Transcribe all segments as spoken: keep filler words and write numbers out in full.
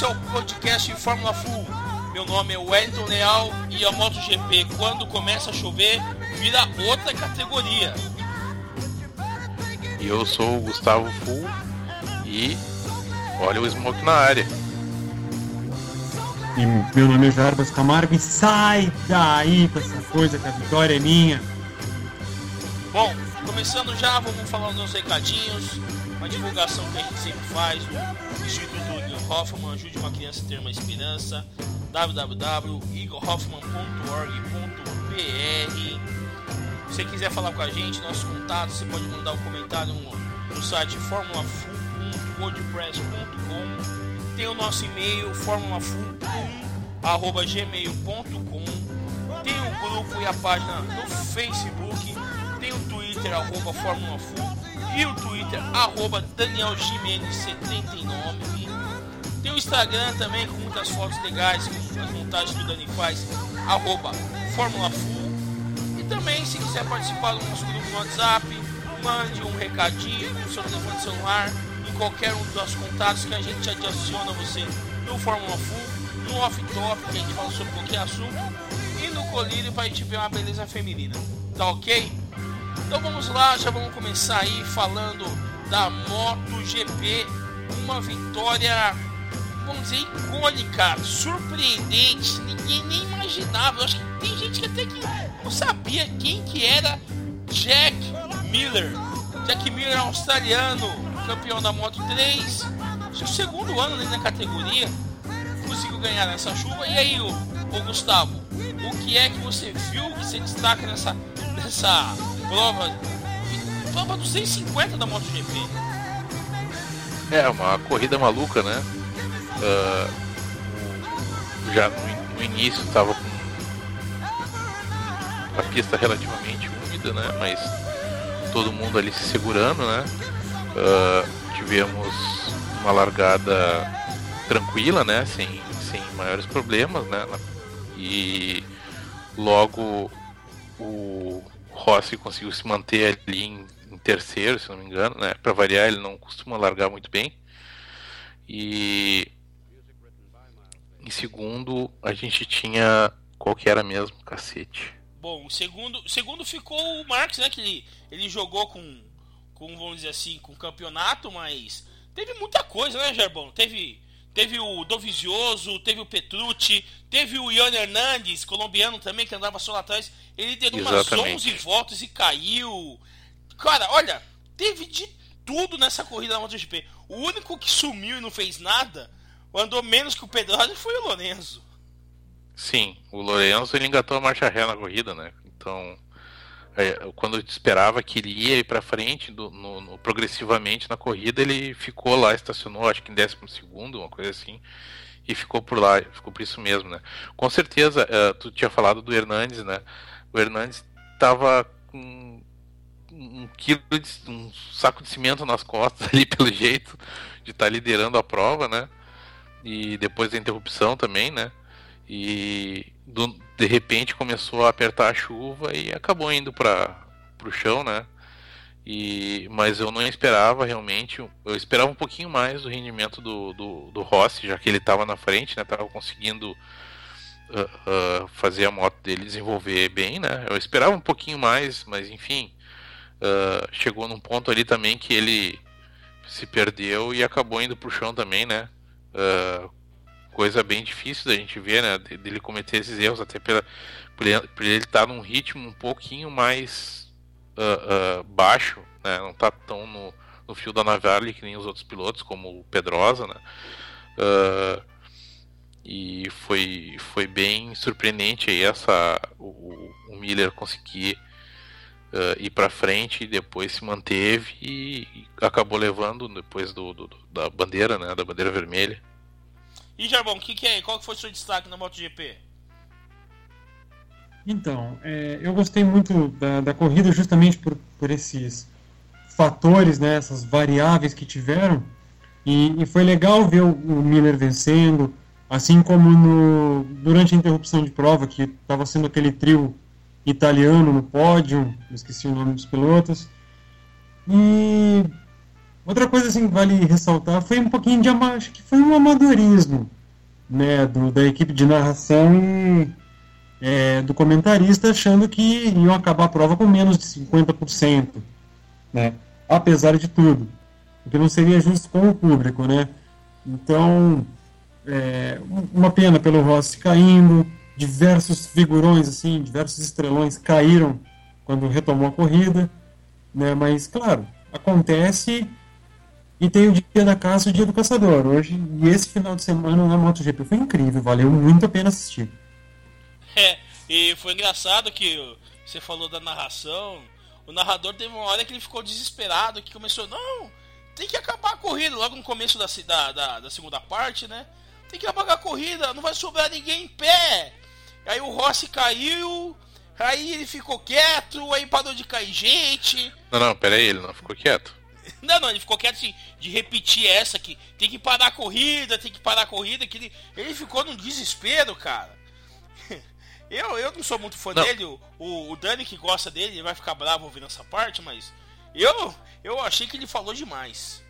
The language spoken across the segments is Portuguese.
esse é o podcast Fórmula Full. Meu nome é Wellington Leal e a MotoGP, quando começa a chover, vira outra categoria. E eu sou o Gustavo Full e olha o Smoke na área. E meu nome é Jarbas Camargo e sai daí com essa coisa que a vitória é minha. Bom, começando já, vamos falar os nossos recadinhos, uma divulgação que a gente sempre faz, o Instituto Igor Hoffmann, ajude uma criança a ter uma esperança, w w w ponto igor hoffmann ponto org ponto b r. Se você quiser falar com a gente, nossos contatos, você pode mandar um comentário no, no site formula full ponto wordpress ponto com. Tem o nosso e-mail formula full arroba gmail ponto com. Tem o grupo e a página no Facebook. Tem o Twitter arroba Fórmula Full e o Twitter arroba Daniel Gimenez setenta e nove. Tem o Instagram também com muitas fotos legais, com as montagens que o Dani faz, arroba Fórmula Full. E também, se quiser participar do nosso grupo no WhatsApp, mande um recadinho no seu telefone celular, em qualquer um dos nossos contatos, que a gente adiciona você no Fórmula Full, no Off Top, que a gente fala sobre qualquer assunto, e no Colírio para a gente ver uma beleza feminina. Tá ok? Então vamos lá, já vamos começar aí falando da MotoGP, uma vitória, vamos dizer, icônica, surpreendente, ninguém nem imaginava. Eu acho que tem gente que até que não sabia quem que era Jack Miller. Jack Miller, australiano, campeão da Moto três, seu segundo ano ali na categoria, conseguiu ganhar nessa chuva. E aí, o, o Gustavo, o que é que você viu que você destaca nessa, nessa prova, prova dos cento e cinquenta da MotoGP? É, uma corrida maluca, né? Uh, já no, no início estava com a pista relativamente úmida, né? Mas todo mundo ali se segurando, né? Uh, tivemos uma largada tranquila, né? Sem, sem maiores problemas, né? E logo o Rossi conseguiu se manter ali em, em terceiro, se não me engano, né? Para variar, ele não costuma largar muito bem. E em segundo a gente tinha, qual que era mesmo, cacete? Bom, o segundo, segundo ficou o Marques, né? Que ele, ele jogou com, com, vamos dizer assim, com o campeonato, mas teve muita coisa, né, Gerbão? Teve, teve o Dovizioso, teve o Petrucci, teve o Ian Hernandes, colombiano também, que andava só lá atrás. Ele deu umas onze voltas e caiu. Cara, olha, teve de tudo nessa corrida da MotoGP. O único que sumiu e não fez nada, andou menos que o Pedrosa, foi o Lorenzo. Sim, o Lorenzo, ele engatou a marcha ré na corrida, né? Então, é, quando eu esperava que ele ia ir pra frente do, no, no, progressivamente na corrida, ele ficou lá, estacionou, acho que em décimo segundo, uma coisa assim, e ficou por lá, ficou por isso mesmo, né? Com certeza, uh, tu tinha falado do Hernandes, né? O Hernandes tava com um quilo de, um saco de cimento nas costas ali, pelo jeito de estar tá liderando a prova, né? E depois da interrupção também, né? E do, de repente começou a apertar a chuva e acabou indo para o chão, né? E, mas eu não esperava realmente, eu esperava um pouquinho mais do rendimento do, do, do Rossi, já que ele estava na frente, né? Tava conseguindo uh, uh, fazer a moto dele desenvolver bem, né? Eu esperava um pouquinho mais, mas enfim, uh, chegou num ponto ali também que ele se perdeu e acabou indo pro chão também, né? Uh, coisa bem difícil da gente ver, né? Dele cometer esses erros, até pela, por ele estar num ritmo um pouquinho mais uh, uh, baixo, né? Não tá tão no, no fio da navalha que nem os outros pilotos, como o Pedrosa, né? Uh, e foi, foi bem surpreendente aí essa, o, o Miller conseguir uh, ir para frente e depois se manteve e, e acabou levando depois do, do, da bandeira, né? Da bandeira vermelha. E Jarbão, que que é? Qual que foi o seu destaque na MotoGP? Então, é, eu gostei muito da, da corrida justamente por, por esses fatores, né, essas variáveis que tiveram, e, e foi legal ver o, o Miller vencendo, assim como no, durante a interrupção de prova, que estava sendo aquele trio italiano no pódio, esqueci o nome dos pilotos, e Outra coisa assim que vale ressaltar foi um pouquinho de ama- acho que foi um amadorismo, né, do, da equipe de narração e é, do comentarista achando que iam acabar a prova com menos de cinquenta por cento, né, apesar de tudo, o que não seria justo com o público, né. Então, é, uma pena pelo Rossi caindo, diversos figurões assim, diversos estrelões caíram quando retomou a corrida, né, mas claro, acontece. E tem o dia da caça e o dia do caçador. Hoje, e esse final de semana na MotoGP foi incrível, valeu muito a pena assistir. É, e foi engraçado que você falou da narração. O narrador teve uma hora que ele ficou desesperado, que começou, não, tem que acabar a corrida, logo no começo da, da, da, da segunda parte, né? Tem que acabar a corrida, não vai sobrar ninguém em pé. Aí o Rossi caiu, aí ele ficou quieto, aí parou de cair gente. Não, não, pera aí, ele não ficou quieto. Não, não, ele ficou quieto assim, de repetir essa aqui. Tem que parar a corrida, tem que parar a corrida. Que ele, ele ficou num desespero, cara. Eu, eu não sou muito fã não. dele. O, o Dani que gosta dele, ele vai ficar bravo ouvindo essa parte, mas eu, eu achei que ele falou demais.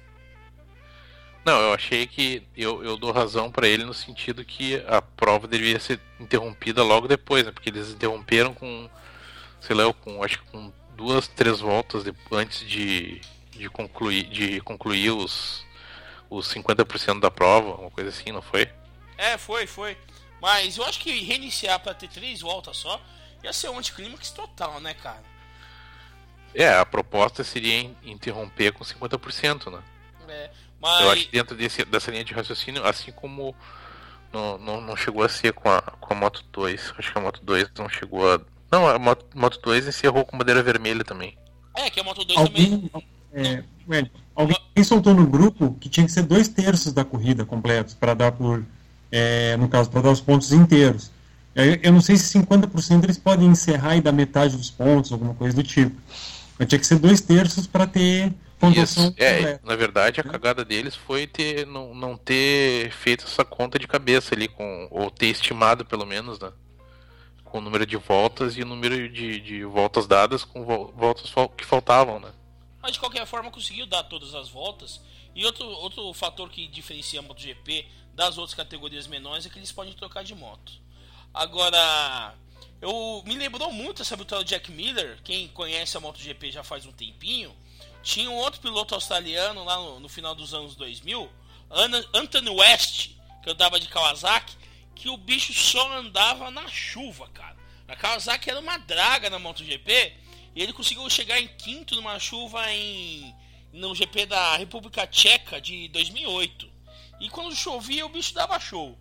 Não, eu achei que eu, eu dou razão pra ele no sentido que a prova deveria ser interrompida logo depois, né? Porque eles interromperam com, sei lá, com acho que com duas, três voltas de, antes de de concluir, de concluir os, os cinquenta por cento da prova, uma coisa assim, não foi? É, foi, foi. Mas eu acho que reiniciar pra ter três voltas só ia ser um anticlímax total, né, cara? É, a proposta seria interromper com cinquenta por cento, né? É, mas... Eu acho que dentro desse, dessa linha de raciocínio, assim como não, não, não chegou a ser com a, com a Moto dois, acho que a Moto dois não chegou a... Não, a Moto, Moto dois encerrou com bandeira vermelha também. É, que a Moto dois alguém, também... É, ué, alguém soltou no grupo que tinha que ser dois terços da corrida completos para dar por, é, no caso, para dar os pontos inteiros. Eu, eu não sei se cinquenta por cento eles podem encerrar e dar metade dos pontos, alguma coisa do tipo. Mas tinha que ser dois terços para ter pontuação Isso, é, completa. na verdade a cagada deles foi ter, não, não ter feito essa conta de cabeça ali, com, ou ter estimado pelo menos, né? Com o número de voltas e o número de, de voltas dadas com vo, voltas que faltavam, né? Mas de qualquer forma conseguiu dar todas as voltas. E outro, outro fator que diferencia a MotoGP das outras categorias menores é que eles podem trocar de moto. Agora, eu me lembrou muito essa vitória do Jack Miller. Quem conhece a MotoGP já faz um tempinho. Tinha um outro piloto australiano lá no, no final dos anos dois mil, Anthony West, que andava de Kawasaki, que o bicho só andava na chuva, cara. A Kawasaki era uma draga na MotoGP. E ele conseguiu chegar em quinto numa chuva em no G P da República Tcheca de dois mil e oito. E quando chovia, o bicho dava show.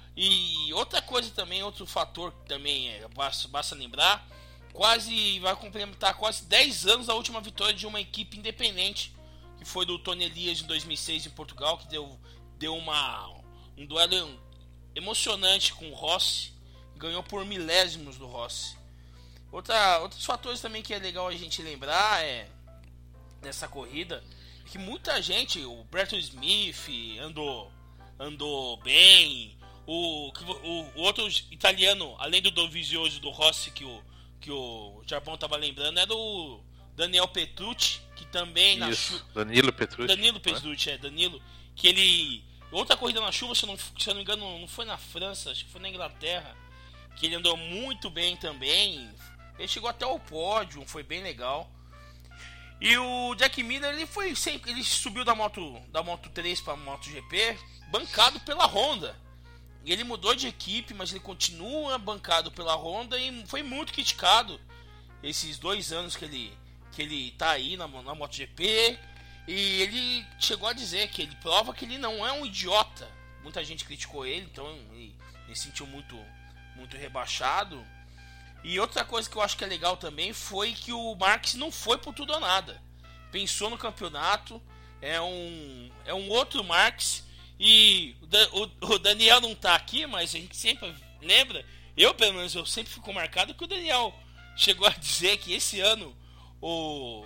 E outra coisa também, outro fator que também é, basta, basta lembrar, quase vai complementar quase dez anos da última vitória de uma equipe independente, que foi do Tony Elias em dois mil e seis em Portugal, que deu, deu uma, um duelo emocionante com o Rossi, ganhou por milésimos do Rossi. Outra, outros fatores também que é legal a gente lembrar é nessa corrida que muita gente, o Bretton Smith andou, andou bem, o, o, o outro italiano, além do Dovizioso e do Rossi que o, que o Japão estava lembrando, era o Daniel Petrucci, que também na chuva. Danilo Petrucci. Danilo Petrucci, é, Danilo, que ele. Outra corrida na chuva, se eu não, se eu não me engano, não foi na França, acho que foi na Inglaterra, que ele andou muito bem também. Ele chegou até o pódio, foi bem legal. E o Jack Miller, ele foi sempre, ele subiu da moto da Moto três para MotoGP, bancado pela Honda. E ele mudou de equipe, mas ele continua bancado pela Honda e foi muito criticado esses dois anos que ele que ele tá aí na, na MotoGP. E ele chegou a dizer que ele prova que ele não é um idiota. Muita gente criticou ele, então ele, ele se sentiu muito muito rebaixado. E outra coisa que eu acho que é legal também foi que o Marques não foi por tudo ou nada. Pensou no campeonato, é um, é um outro Marques. E o, o, o Daniel não tá aqui, mas a gente sempre lembra, eu pelo menos eu sempre fico marcado que o Daniel chegou a dizer que esse ano o,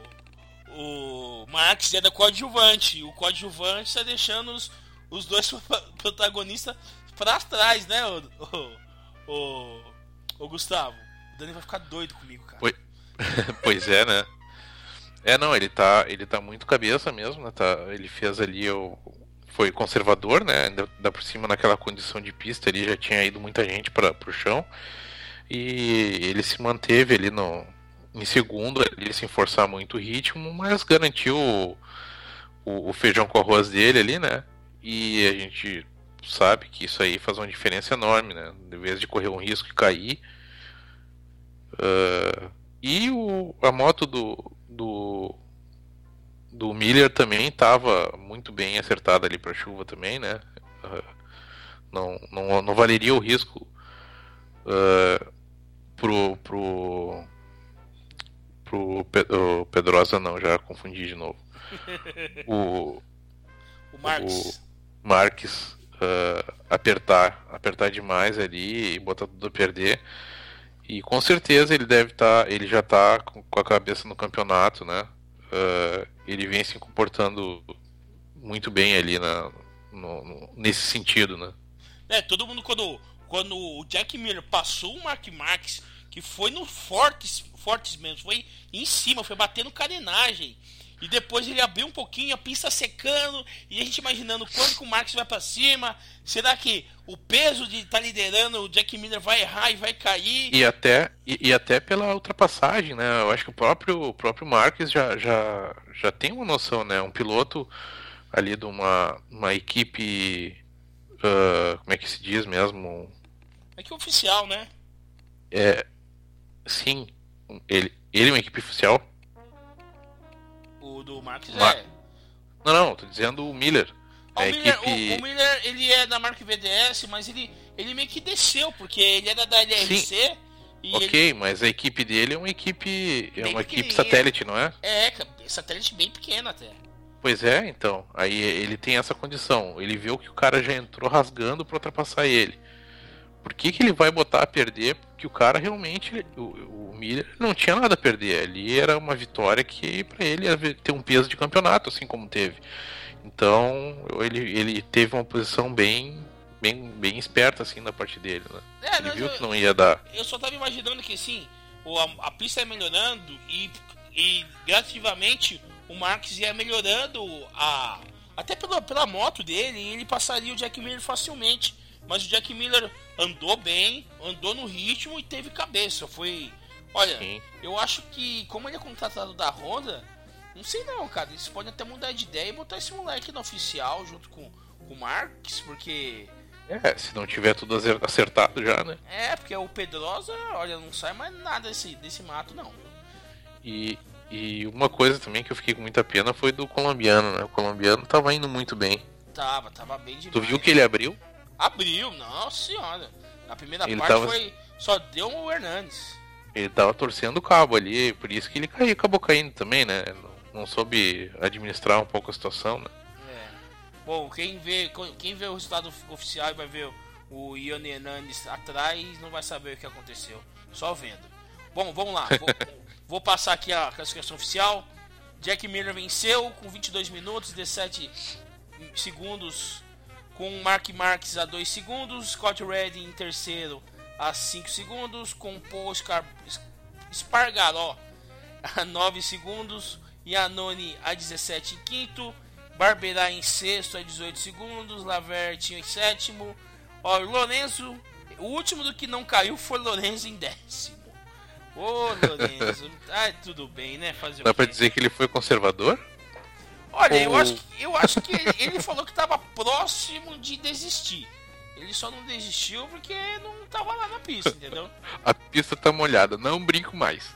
o Marques é da coadjuvante. E o coadjuvante está deixando os, os dois protagonistas para trás, né, o, o, o, o Gustavo? O Dani vai ficar doido comigo, cara. Pois, pois é, né? É, não, ele tá, ele tá muito cabeça mesmo, né? Tá, ele fez ali o. Foi conservador, né? Ainda, ainda por cima naquela condição de pista ali já tinha ido muita gente para pro chão. E ele se manteve ali no, em segundo, ele sem forçar muito o ritmo, mas garantiu o, o, o feijão com arroz dele ali, né? E a gente sabe que isso aí faz uma diferença enorme, né? Em vez de correr um risco e cair. Uh, e o, a moto do, do, do Miller também estava muito bem acertada ali para chuva também, né? Uh, não, não, não valeria o risco uh, pro, pro, pro Pe- Pedrosa, não, já confundi de novo. O, O Marques. o Marques uh, apertar, apertar demais ali e botar tudo a perder. E com certeza ele deve estar, tá, ele já está com, com a cabeça no campeonato, né? Uh, ele vem se comportando muito bem ali na, no, no, nesse sentido, né? É, todo mundo quando, quando o Jack Miller passou o Mark Marques, que foi no fortes, fortes mesmo, foi em cima, foi batendo carenagem. E depois ele abriu um pouquinho, a pista secando, e a gente imaginando quando que o Marques vai pra cima. Será que o peso de estar tá liderando, o Jack Miller vai errar e vai cair? E até, e, e até pela ultrapassagem, né? Eu acho que o próprio, o próprio Marques já, já, já tem uma noção, né? Um piloto ali de uma, uma equipe, uh, como é que se diz mesmo? É que oficial, né? É, sim, ele, ele é uma equipe oficial. O do Marques Mar... é. Não, não, tô dizendo o Miller. O, a Miller equipe... o, o Miller, ele é da marca V D S, mas ele, ele meio que desceu, porque ele era da L R C. Sim. E ok, ele... mas a equipe dele é uma equipe. É Bem uma equipe pequenininha. satélite, não é? É, satélite bem pequeno até. Pois é, então. Aí ele tem essa condição. Ele viu que o cara já entrou rasgando pra ultrapassar ele. Por que, que ele vai botar a perder? Porque o cara realmente, o, o Miller não tinha nada a perder. Ali era uma vitória que pra ele ia ter um peso de campeonato, assim como teve. Então ele, ele teve uma posição bem, bem, bem esperta assim da parte dele, né? É, ele mas viu eu, que não ia dar. Eu só tava imaginando que assim, o, a, a pista ia melhorando e, e gradativamente o Marques ia melhorando a, até pela, pela moto dele, e ele passaria o Jack Miller facilmente. Mas o Jack Miller andou bem, andou no ritmo e teve cabeça. Foi. Olha, Sim. Eu acho que, como ele é contratado da Honda, não sei não, cara. Eles podem até mudar de ideia e botar esse moleque no oficial junto com, com o Marques, porque. É, se não tiver tudo acertado já, né? É, porque o Pedrosa, olha, não sai mais nada desse, desse mato, não. E, e uma coisa também que eu fiquei com muita pena foi do colombiano, né? O colombiano tava indo muito bem. Tava, tava bem demais. Tu viu que ele abriu? Abriu, nossa senhora. A primeira Ele parte tava... foi. Só deu o Hernandes. Ele tava torcendo o cabo ali, por isso que ele caiu, acabou caindo também, né? Não, não soube administrar um pouco a situação, né? É. Bom, quem vê, quem vê o resultado oficial e vai ver o Ione Hernandes atrás, não vai saber o que aconteceu. Só vendo. Bom, vamos lá. Vou, vou passar aqui a classificação oficial. Jack Miller venceu com vinte e dois minutos, dezessete segundos. Com Mark Marques a dois segundos, Scott Redding em terceiro a cinco segundos, com Paul Scar... Espargaró a nove segundos, Iannone a dezessete em quinto, Barberá em sexto a dezoito segundos, Lavert em sétimo, ó, Lorenzo, o último do que não caiu foi Lorenzo em décimo. Ô Lorenzo, ah, tudo bem, né? Fazer Dá o pra quê? dizer que ele foi conservador? Olha, eu Ou- acho, que- eu acho que ele, ele falou que estava próximo de desistir. Ele só não desistiu porque não tava lá na pista, entendeu? A pista tá molhada, não brinco mais.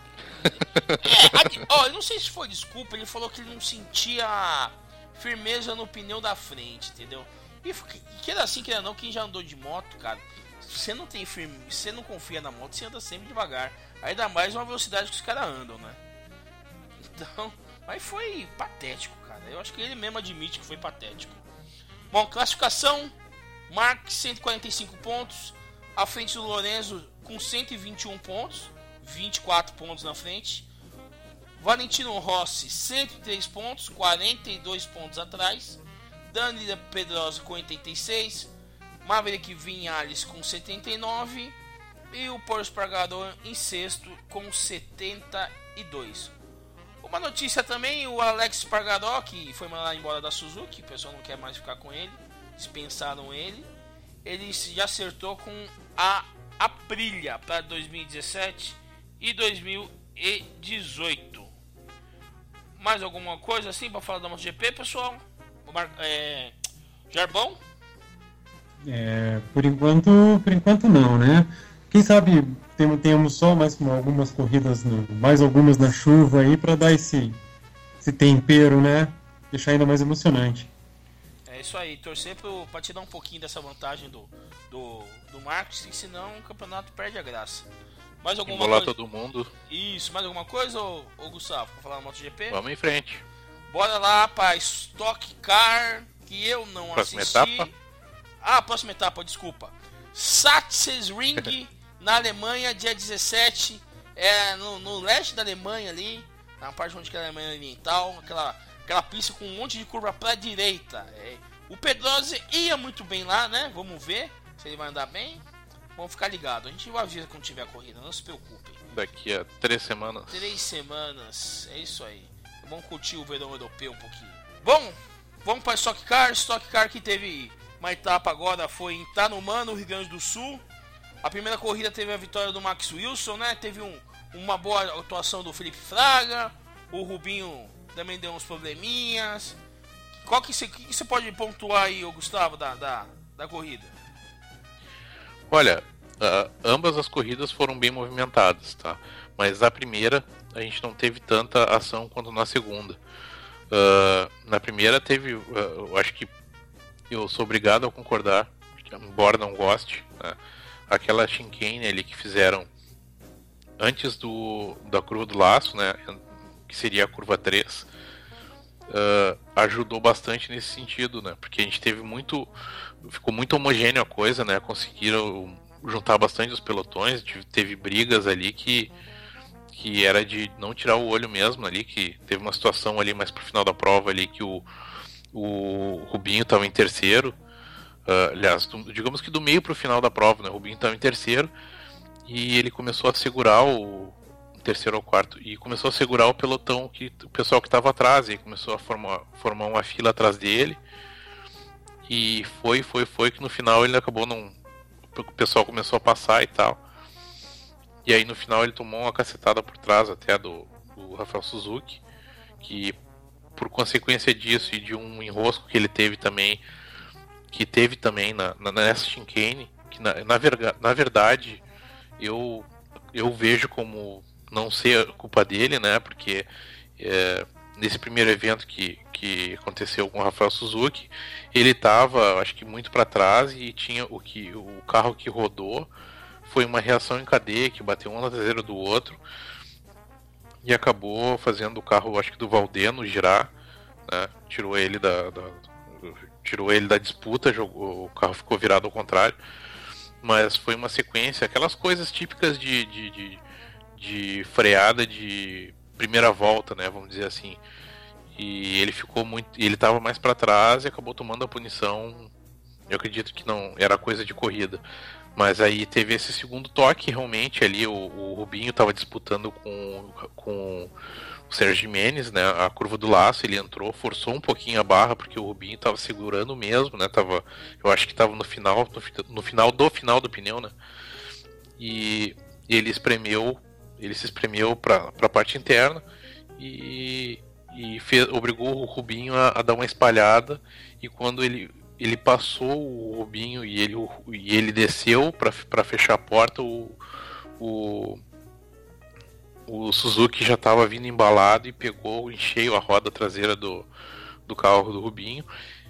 É, ó, eu não sei se foi desculpa, ele falou que ele não sentia firmeza no pneu da frente, entendeu? E queira assim, queira não, quem já andou de moto, cara, você não tem firme, você não confia na moto, você anda sempre devagar. Ainda mais uma velocidade que os caras andam, né? Então, mas foi patético, cara. Eu acho que ele mesmo admite que foi patético. Bom, classificação: Marques cento e quarenta e cinco pontos, à frente do Lorenzo com cento e vinte e um pontos, vinte e quatro pontos na frente. Valentino Rossi cento e três pontos, quarenta e dois pontos atrás. Dani Pedrosa com oitenta e seis, Maverick Vinhales com setenta e nove e o Paul Espargaró em sexto com setenta e dois. Uma notícia também, o Alex Espargaró, que foi mandado embora da Suzuki, o pessoal não quer mais ficar com ele, dispensaram ele. Ele já acertou com a Aprilia para dois mil e dezessete e dois mil e dezoito. Mais alguma coisa assim para falar da MotoGP, pessoal? Mar... É... Jarbão? É, por enquanto, por enquanto não, né? Quem sabe temos só mais algumas corridas, no, mais algumas na chuva aí para dar esse, esse tempero, né? Deixar ainda mais emocionante. É isso aí, torcer para tirar um pouquinho dessa vantagem do, do, do Marcos, senão o campeonato perde a graça. Mais alguma Embolar coisa? todo mundo. Isso, mais alguma coisa, ô, ô Gustavo, para falar da MotoGP? Vamos em frente. Bora lá para Stock Car, que eu não Próxima assisti. etapa? Ah, próxima etapa, desculpa. Sachsenring, na Alemanha, dia dezessete. É no, no leste da Alemanha ali, na parte onde que é a Alemanha Oriental, aquela, aquela pista com um monte de curva para direita. É. O Pedrosa ia muito bem lá, né? Vamos ver se ele vai andar bem. Vamos ficar ligado. A gente vai avisa quando tiver a corrida, não se preocupem. Daqui a três semanas. Três semanas, é isso aí. Vamos curtir o verão europeu um pouquinho. Bom, vamos para Stock Car. Stock Car que teve uma etapa agora, foi em Tarumã, no Rio Grande do Sul. A primeira corrida teve a vitória do Max Wilson, né? Teve um, uma boa atuação do Felipe Fraga. O Rubinho também deu uns probleminhas. Qual que você, que você pode pontuar aí, Gustavo, da, da, da corrida? Olha, uh, ambas as corridas foram bem movimentadas, tá? Mas a primeira a gente não teve tanta ação quanto na segunda. Uh, na primeira teve, uh, eu acho que eu sou obrigado a concordar, embora não goste, né? Aquela chicane ali que fizeram antes do, da curva do laço, né? Que seria a curva três. Uh, ajudou bastante nesse sentido, né? Porque a gente teve muito, ficou muito homogêneo a coisa, né? Conseguiram juntar bastante os pelotões, teve brigas ali que que era de não tirar o olho mesmo ali, que teve uma situação ali mais pro final da prova ali que o o Rubinho estava em terceiro, uh, aliás, do, digamos que do meio pro final da prova, né? O Rubinho estava em terceiro e ele começou a segurar o terceiro ou quarto, e começou a segurar o pelotão, que, o pessoal que estava atrás, e começou a formar, formar uma fila atrás dele, e foi, foi, foi, que no final ele acabou não... o pessoal começou a passar e tal, e aí no final ele tomou uma cacetada por trás até do, do Rafael Suzuki, que por consequência disso e de um enrosco que ele teve também, que teve também na, na, nessa chicane, que na, na, verga, na verdade eu, eu vejo como não ser culpa dele, né? Porque é, nesse primeiro evento que, que aconteceu com o Rafael Suzuki, ele estava, acho que muito para trás, e tinha o que o carro que rodou foi uma reação em cadeia que bateu um na traseira do outro e acabou fazendo o carro, acho que do Valdeno, girar, né? Tirou ele da, da tirou ele da disputa, jogou, o carro ficou virado ao contrário, mas foi uma sequência, aquelas coisas típicas de, de, de de freada de primeira volta, né, vamos dizer assim. E ele ficou muito, ele estava mais para trás e acabou tomando a punição. Eu acredito que não era coisa de corrida, mas aí teve esse segundo toque, realmente ali o, o Rubinho estava disputando com, com o Sérgio Jimenez, né, a curva do laço, ele entrou, forçou um pouquinho a barra porque o Rubinho estava segurando mesmo, né, tava, eu acho que estava no final, no, no final do final do pneu, né, e ele espremeu Ele se espremeu para a parte interna e, e fez, obrigou o Rubinho a, a dar uma espalhada. E quando ele, ele passou o Rubinho e ele, o, e ele desceu para fechar a porta, o, o, o Suzuki já estava vindo embalado e pegou em cheio a roda traseira do, do carro do Rubinho.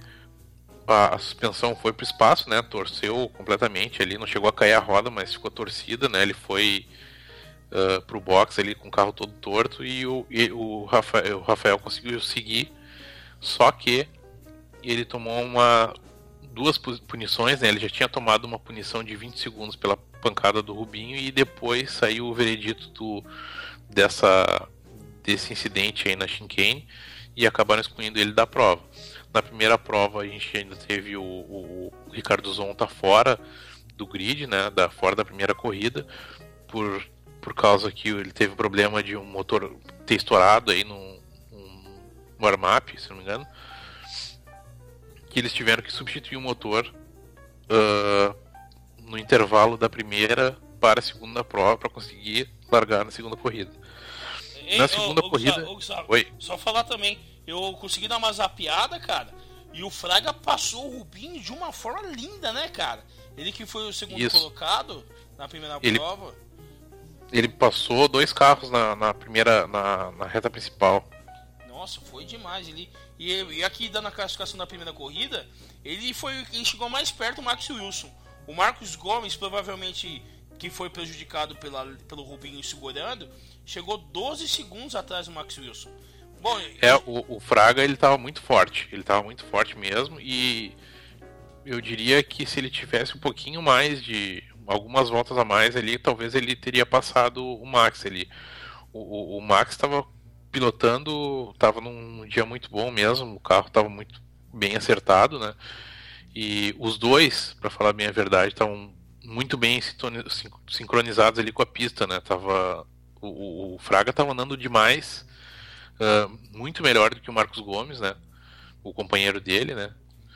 A, a suspensão foi para o espaço, né? Torceu completamente ali, não chegou a cair a roda, mas ficou torcida, né? Ele foi Uh, pro box ali com o carro todo torto, e o, e o, Rafael, o Rafael conseguiu seguir, só que ele tomou uma duas punições, né? Ele já tinha tomado uma punição de vinte segundos pela pancada do Rubinho, e depois saiu o veredito do, dessa, desse incidente aí na chicane, e acabaram excluindo ele da prova. Na primeira prova a gente ainda teve o, o, o Ricardo Zonta fora do grid, né? Da, fora da primeira corrida, por por causa que ele teve problema de um motor ter estourado aí num, num warm-up, se não me engano, que eles tiveram que substituir o motor uh, no intervalo da primeira para a segunda prova para conseguir largar na segunda corrida. Ei, na ô, segunda ô, corrida... Gustavo, ô, Gustavo, Oi. Só falar também, eu consegui dar uma zapeada, cara, e o Fraga passou o Rubinho de uma forma linda, né, cara? Ele que foi o segundo Isso. colocado na primeira Ele... prova. Ele passou dois carros na, na primeira, na, na reta principal. Nossa, foi demais. Ele, e, e aqui dando a classificação da primeira corrida, ele foi ele chegou mais perto do Max Wilson. O Marcos Gomes, provavelmente, que foi prejudicado pela, pelo Rubinho segurando, chegou doze segundos atrás do Max Wilson. Bom, é, o, o Fraga ele estava muito forte. Ele estava muito forte mesmo. E eu diria que se ele tivesse um pouquinho mais de... algumas voltas a mais ali, talvez ele teria passado o Max ali. O, o, o Max estava pilotando, estava num dia muito bom mesmo, o carro estava muito bem acertado, né? E os dois, para falar bem a verdade, estavam muito bem sincronizados ali com a pista, né? Tava, o, o Fraga estava andando demais, uh, muito melhor do que o Marcos Gomes, né? O companheiro dele, né?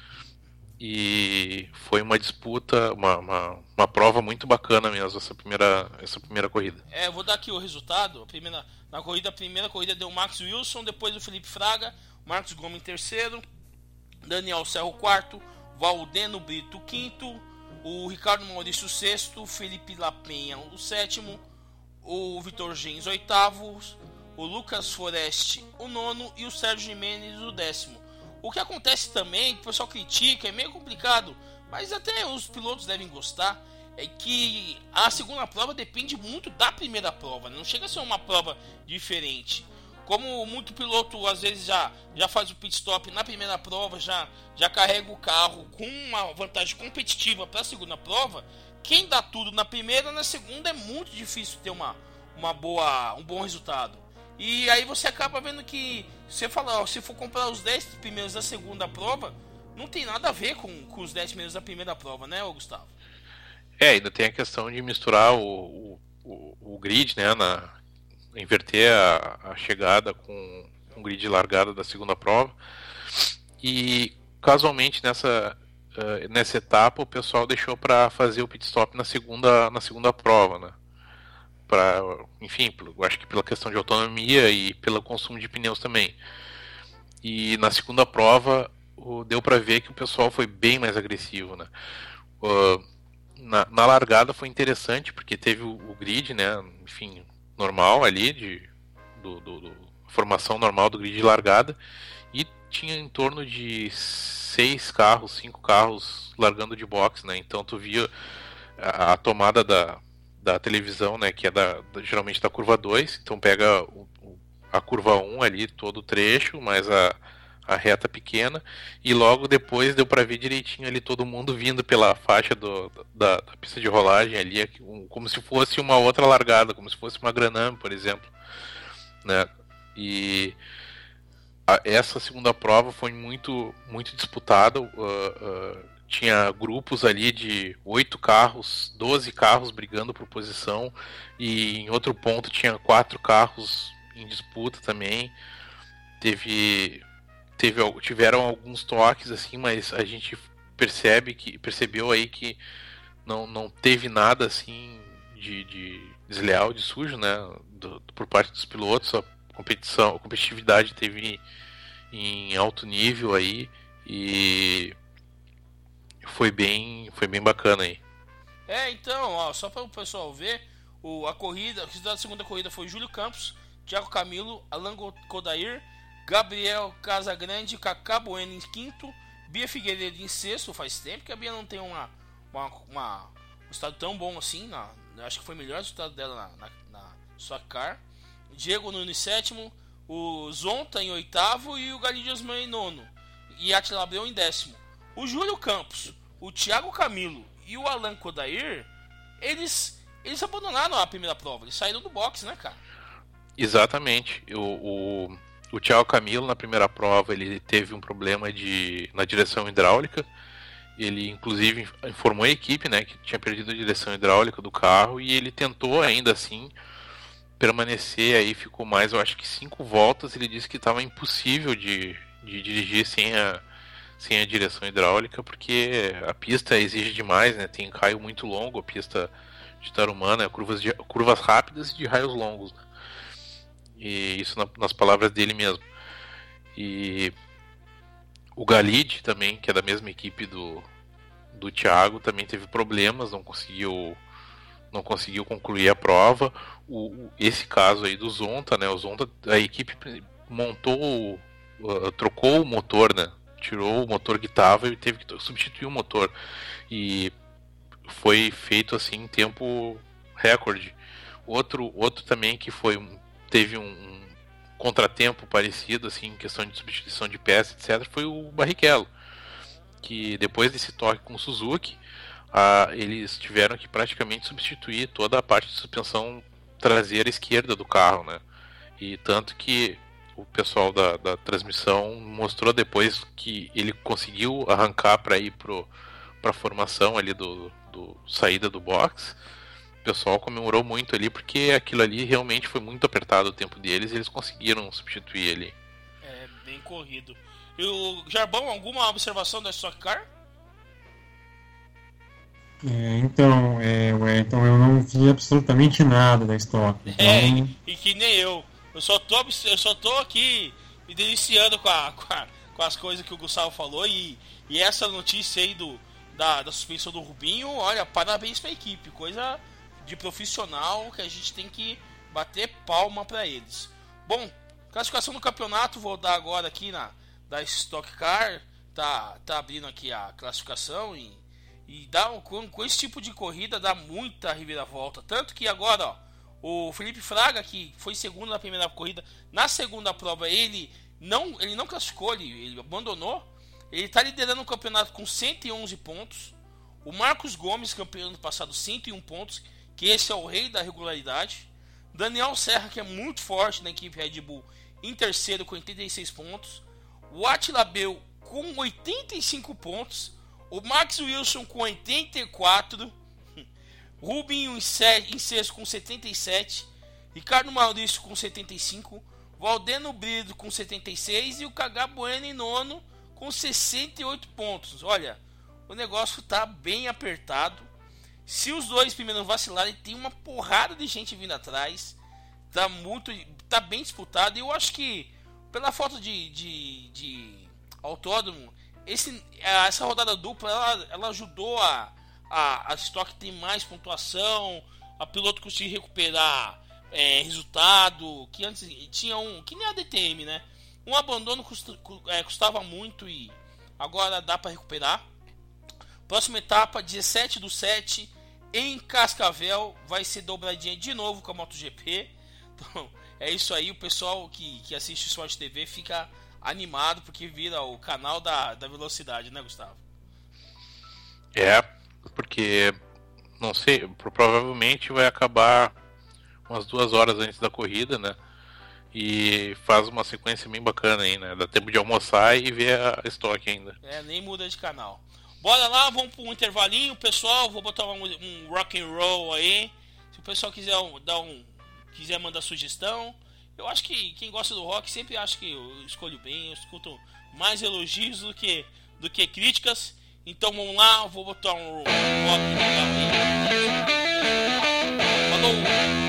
E foi uma disputa, uma, uma, uma prova muito bacana mesmo, essa primeira, essa primeira corrida. É, eu vou dar aqui o resultado. A primeira, na corrida, a primeira corrida deu o Max Wilson, depois o Felipe Fraga, Marcos Gomes em terceiro, Daniel Serro quarto, Valdeno Brito quinto, o Ricardo Maurício sexto, Felipe Lapenha o sétimo, o Vitor Gens oitavo, o Lucas Foreste o nono e o Sérgio Jimenez o décimo. O que acontece também, que o pessoal critica, é meio complicado, mas até os pilotos devem gostar, é que a segunda prova depende muito da primeira prova, não chega a ser uma prova diferente. Como muito piloto às vezes já, já faz o pit stop na primeira prova, já, já carrega o carro com uma vantagem competitiva para a segunda prova, quem dá tudo na primeira, na segunda é muito difícil ter uma, uma boa, um bom resultado. E aí você acaba vendo que, você fala, ó, se for comprar os dez primeiros da segunda prova, não tem nada a ver com, com os dez primeiros da primeira prova, né, Gustavo? É, ainda tem a questão de misturar o, o, o grid, né, na, inverter a, a chegada com um grid de largada da segunda prova. E casualmente nessa, uh, nessa etapa o pessoal deixou para fazer o pit stop na segunda, na segunda prova, né? Pra, enfim, eu acho que pela questão de autonomia e pelo consumo de pneus também. E na segunda prova o, deu para ver que o pessoal foi bem mais agressivo, né? Uh, na, na largada foi interessante porque teve o, o grid, né? Enfim, normal ali de do, do, do, formação normal do grid de largada e tinha em torno de seis carros, cinco carros largando de box, né? Então tu via a, a tomada da da televisão, né, que é da, da, geralmente da curva dois, então pega o, o, a curva um ali, todo o trecho, mais a, a reta pequena, e logo depois deu para ver direitinho ali todo mundo vindo pela faixa do, da, da pista de rolagem ali, como se fosse uma outra largada, como se fosse uma Gran-Am, por exemplo, né, e a, essa segunda prova foi muito, muito disputada, uh, uh, tinha grupos ali de oito carros, doze carros brigando por posição, e em outro ponto tinha quatro carros em disputa também. Teve, teve tiveram alguns toques assim, mas a gente percebe que percebeu aí que não, não teve nada assim de, de desleal, de sujo, né, do, por parte dos pilotos. A competição, a competitividade teve em alto nível aí e foi bem, foi bem bacana aí. É, então, ó, só para o pessoal ver, o, a corrida, o resultado da segunda corrida foi Júlio Campos, Thiago Camilo, Alan Kodair, Gabriel Casagrande, Cacá Bueno em quinto, Bia Figueiredo em sexto. Faz tempo que a Bia não tem uma, uma, uma um estado tão bom assim, na, acho que foi o melhor resultado dela na, na, na sua car. Diego Nunes em sétimo, o Zonta em oitavo e o Galinho Osman em nono, e Atila Abreu em décimo. O Júlio Campos, o Thiago Camilo e o Alan Kodair, eles, eles abandonaram a primeira prova, eles saíram do box, né, cara? Exatamente. O, o, o Thiago Camilo, na primeira prova, ele teve um problema de, na direção hidráulica. Ele, inclusive, informou a equipe, né, que tinha perdido a direção hidráulica do carro, e ele tentou, ainda assim, permanecer aí, ficou mais, eu acho que cinco voltas. Ele disse que estava impossível de, de dirigir sem a, sem a direção hidráulica, porque a pista exige demais, né? Tem raio muito longo, a pista de Tarumã, né? curvas, de, curvas rápidas e de raios longos, né? E isso na, nas palavras dele mesmo. E o Galide também, que é da mesma equipe do, do Thiago, também teve problemas, não conseguiu não conseguiu concluir a prova. O, esse caso aí do Zonta, né? O Zonta, a equipe montou, uh, trocou o motor, né? Tirou o motor que estava e teve que substituir o motor. E foi feito assim em tempo recorde. Outro, outro também que foi, teve um, um contratempo parecido, assim, em questão de substituição de peça, etcétera, foi o Barrichello, que depois desse toque com o Suzuki, ah, eles tiveram que praticamente substituir toda a parte de suspensão traseira esquerda do carro, né? E tanto que o pessoal da, da transmissão mostrou depois que ele conseguiu arrancar para ir para a formação ali do, do saída do box. O pessoal comemorou muito ali, porque aquilo ali realmente foi muito apertado o tempo deles e eles conseguiram substituir ele. É, bem corrido. E o Jarbão, alguma observação da Stock Car? É, então, é, então, eu não vi absolutamente nada da Stock. Então... É, e que nem eu. Eu só tô, eu só tô aqui me deliciando com, a, com, a, com as coisas que o Gustavo falou. E, e essa notícia aí do, da, da suspensão do Rubinho, olha, parabéns pra equipe. Coisa de profissional que a gente tem que bater palma pra eles. Bom, classificação do campeonato, vou dar agora aqui na da Stock Car. Tá, tá abrindo aqui a classificação e, e dá, com, com esse tipo de corrida dá muita reviravolta. Tanto que agora, ó, o Felipe Fraga, que foi segundo na primeira corrida, na segunda prova ele não, ele não classificou, ele, ele abandonou. Ele está liderando o campeonato com cento e onze pontos. O Marcos Gomes, campeão ano passado, cento e um pontos, que esse é o rei da regularidade. Daniel Serra, que é muito forte na equipe Red Bull, em terceiro com oitenta e seis pontos. O Attila Beu com oitenta e cinco pontos. O Max Wilson com oitenta e quatro. Rubinho em sexto com setenta e sete. Ricardo Maurício com setenta e cinco. Valdeno Brito com setenta e seis. E o Kaga Bueno em nono com sessenta e oito pontos. Olha, o negócio tá bem apertado. Se os dois primeiros vacilarem, tem uma porrada de gente vindo atrás. Tá muito, tá bem disputado. E eu acho que pela falta de, de, de autódromo, esse, essa rodada dupla ela, ela ajudou a, a, a Stock ter mais pontuação, a piloto conseguir recuperar é, resultado, que antes tinha um, que nem a D T M, né? Um abandono custa, é, custava muito e agora dá para recuperar. Próxima etapa, dezessete do sete, em Cascavel, vai ser dobradinha de novo com a MotoGP. Então, é isso aí, o pessoal que, que assiste o Sport T V fica animado porque vira o canal da, da velocidade, né, Gustavo? É, porque, não sei, provavelmente vai acabar umas duas horas antes da corrida, né? E faz uma sequência bem bacana aí, né? Dá tempo de almoçar e ver a estoque ainda. É, nem muda de canal. Bora lá, vamos para um intervalinho, pessoal. Vou botar um, um rock and roll aí. Se o pessoal quiser dar um, quiser mandar sugestão, eu acho que quem gosta do rock sempre acha que eu escolho bem. Eu escuto mais elogios do que do que críticas. Então vamos lá, vou botar um rock aí. Falou.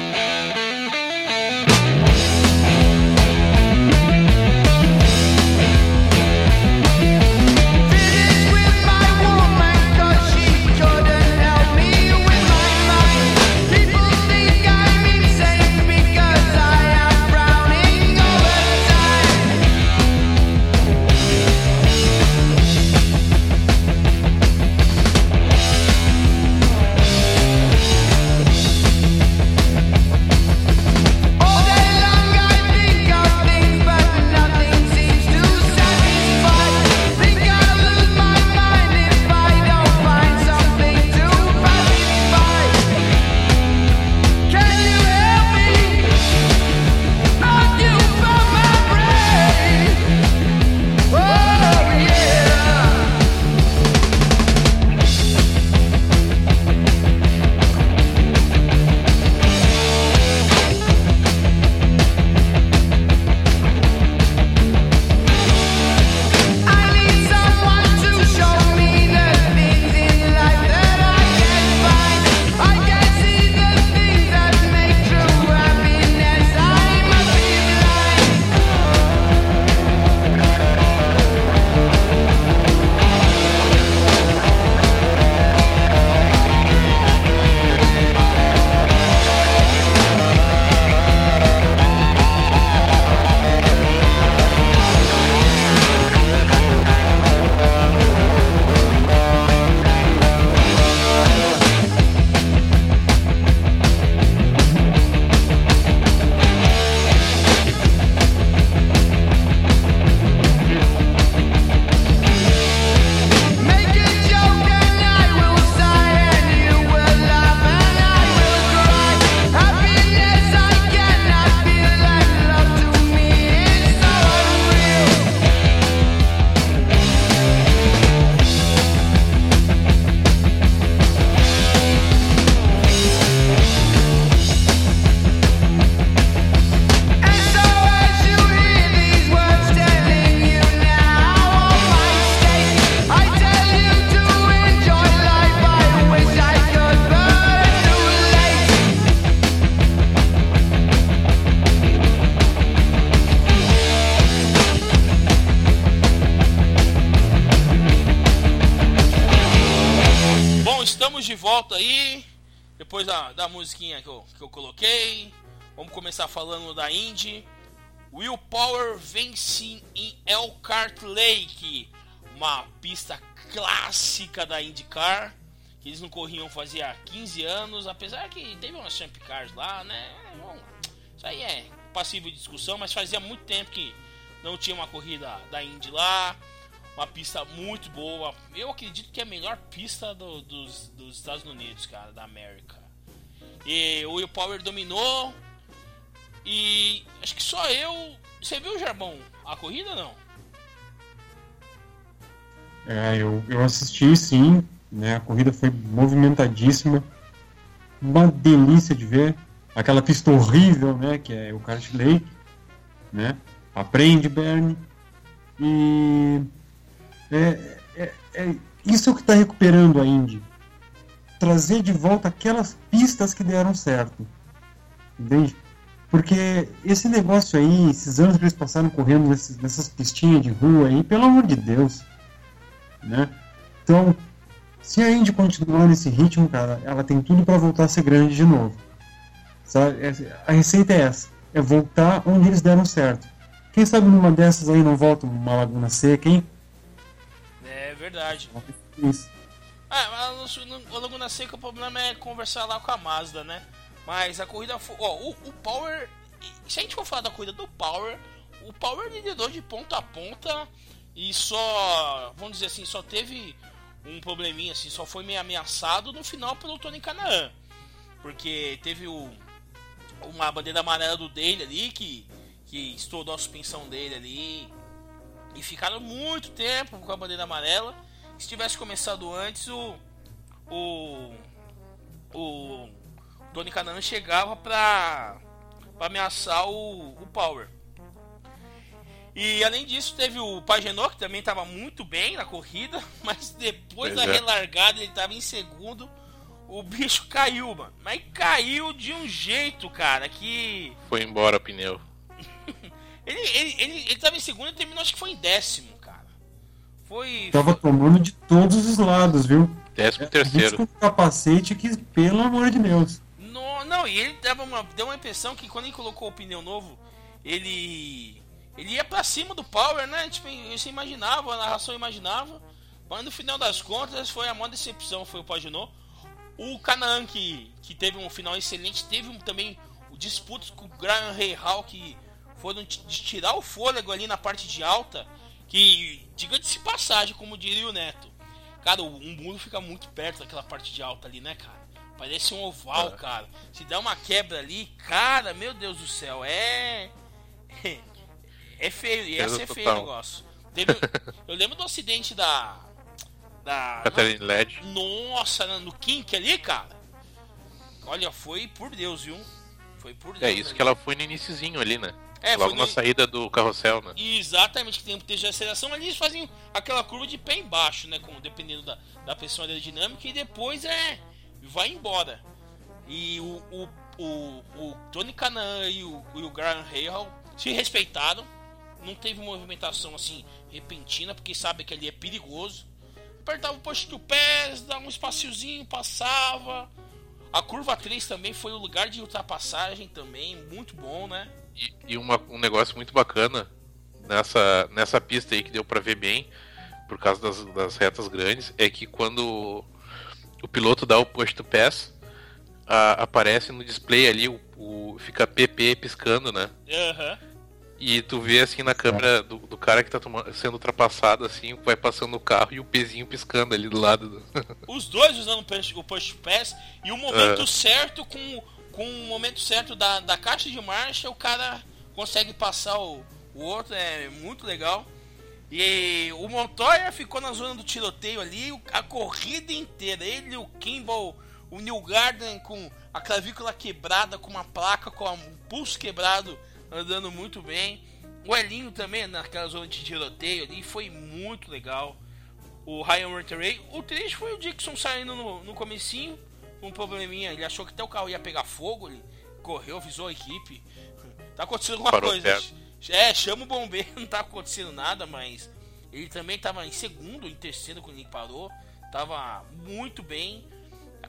volta aí, depois da, da musiquinha que eu, que eu coloquei. Vamos começar falando da Indy. Will Power vence em Elkhart Lake, uma pista clássica da IndyCar, que eles não corriam fazia quinze anos, apesar que teve umas Champ Cars lá, né? Bom, isso aí é passível de discussão, mas fazia muito tempo que não tinha uma corrida da Indy lá. Uma pista muito boa. Eu acredito que é a melhor pista do, dos, dos Estados Unidos, cara, da América. E o Will Power dominou. E acho que só eu... Você viu, Jarbão, a corrida ou não? É, eu, eu assisti sim, né? A corrida foi movimentadíssima. Uma delícia de ver. Aquela pista horrível, né? Que é o Elkhart Lake, né? Aprende, Bernie. E... É, é, é isso que está recuperando a Indy. Trazer de volta aquelas pistas que deram certo. Entende? Porque esse negócio aí, esses anos que eles passaram correndo nesses, nessas pistinhas de rua aí, pelo amor de Deus. Né? Então, se a Indy continuar nesse ritmo, cara, ela tem tudo para voltar a ser grande de novo. Sabe? A receita é essa. É voltar onde eles deram certo. Quem sabe numa dessas aí não volta uma Laguna Seca, hein? É verdade. Isso. Ah, mas no Laguna Seca o problema é conversar lá com a Mazda, né? Mas a corrida... Ó, o, o Power... Se a gente for falar da corrida do Power, o Power liderou de ponta a ponta e só... Vamos dizer assim, só teve um probleminha, assim, só foi meio ameaçado no final pelo Tony Kanaan. Porque teve o, uma bandeira amarela do dele ali, que, que estourou a suspensão dele ali. E ficaram muito tempo com a bandeira amarela. Se tivesse começado antes, o o, o Tony Kanaan chegava para ameaçar o, o Power. E além disso, teve o Pagenaud, que também estava muito bem na corrida, mas depois pois da é. relargada ele estava em segundo. O bicho caiu, mano. Mas caiu de um jeito, cara, que... Foi embora o pneu. Ele, ele, ele, ele tava em segundo e terminou, acho que foi em décimo, cara. Foi. Tava foi... tomando de todos os lados, viu? Décimo terceiro. Com capacete que, pelo amor de Deus. No, não, e ele dava uma, deu uma impressão que quando ele colocou o pneu novo, ele. Ele ia pra cima do Power, né? Tipo, você imaginava, a narração imaginava. Mas no final das contas, foi a maior decepção, foi o Pagenaud. O Kanaan, que, que teve um final excelente, teve um, também o disputa com o Graham Rahal, que foram de tirar o fôlego ali na parte de alta, que, diga-se passagem, como diria o Neto, cara, o um muro fica muito perto daquela parte de alta ali, né, cara? Parece um oval, ah. cara. Se der uma quebra ali, cara, meu Deus do céu, é... É feio, ia ser feio o negócio. Teve... Eu lembro do acidente da... da... Catherine Led. Nossa, no kink ali, cara. Olha, foi por Deus, viu? Foi por Deus. É isso ali. Que ela foi no iniciozinho ali, né? É, logo na no... saída do carrossel, né? Exatamente, que tem que ter de aceleração, ali eles fazem aquela curva de pé embaixo, né? Com, dependendo da, da pressão aerodinâmica, e depois é. Vai embora. E o, o, o, o Tony Kanaan e o, e o Graham Rahal se respeitaram. Não teve movimentação assim repentina, porque sabe que ali é perigoso. Apertava o posto do pé, dava um espaciozinho, passava. A curva três também foi o lugar de ultrapassagem também, muito bom, né? E, e uma, um negócio muito bacana nessa, nessa pista aí que deu pra ver bem, por causa das, das retas grandes, é que quando o piloto dá o push to pass, a, aparece no display ali, o, o, fica P P piscando, né? Uhum. E tu vê assim na câmera do, do cara que tá tomando, sendo ultrapassado, assim, vai passando o carro e o pezinho piscando ali do lado. Do... Os dois usando o push, o push to pass e o momento uhum. certo com... Com o momento certo da, da caixa de marcha, o cara consegue passar o, o outro, é muito legal. E o Montoya ficou na zona do tiroteio ali, a corrida inteira. Ele, o Kimball, o Newgarden com a clavícula quebrada, com uma placa, com o pulso quebrado, andando muito bem. O Elinho também naquela zona de tiroteio ali, foi muito legal. O Ryan Monterey. O triste foi o Dixon saindo no, no comecinho. Um probleminha, ele achou que até o carro ia pegar fogo, ele correu, avisou a equipe. Tá acontecendo alguma Parou coisa. Perto. É, chama o bombeiro, não tá acontecendo nada, mas ele também tava em segundo, em terceiro quando ele parou. Tava muito bem.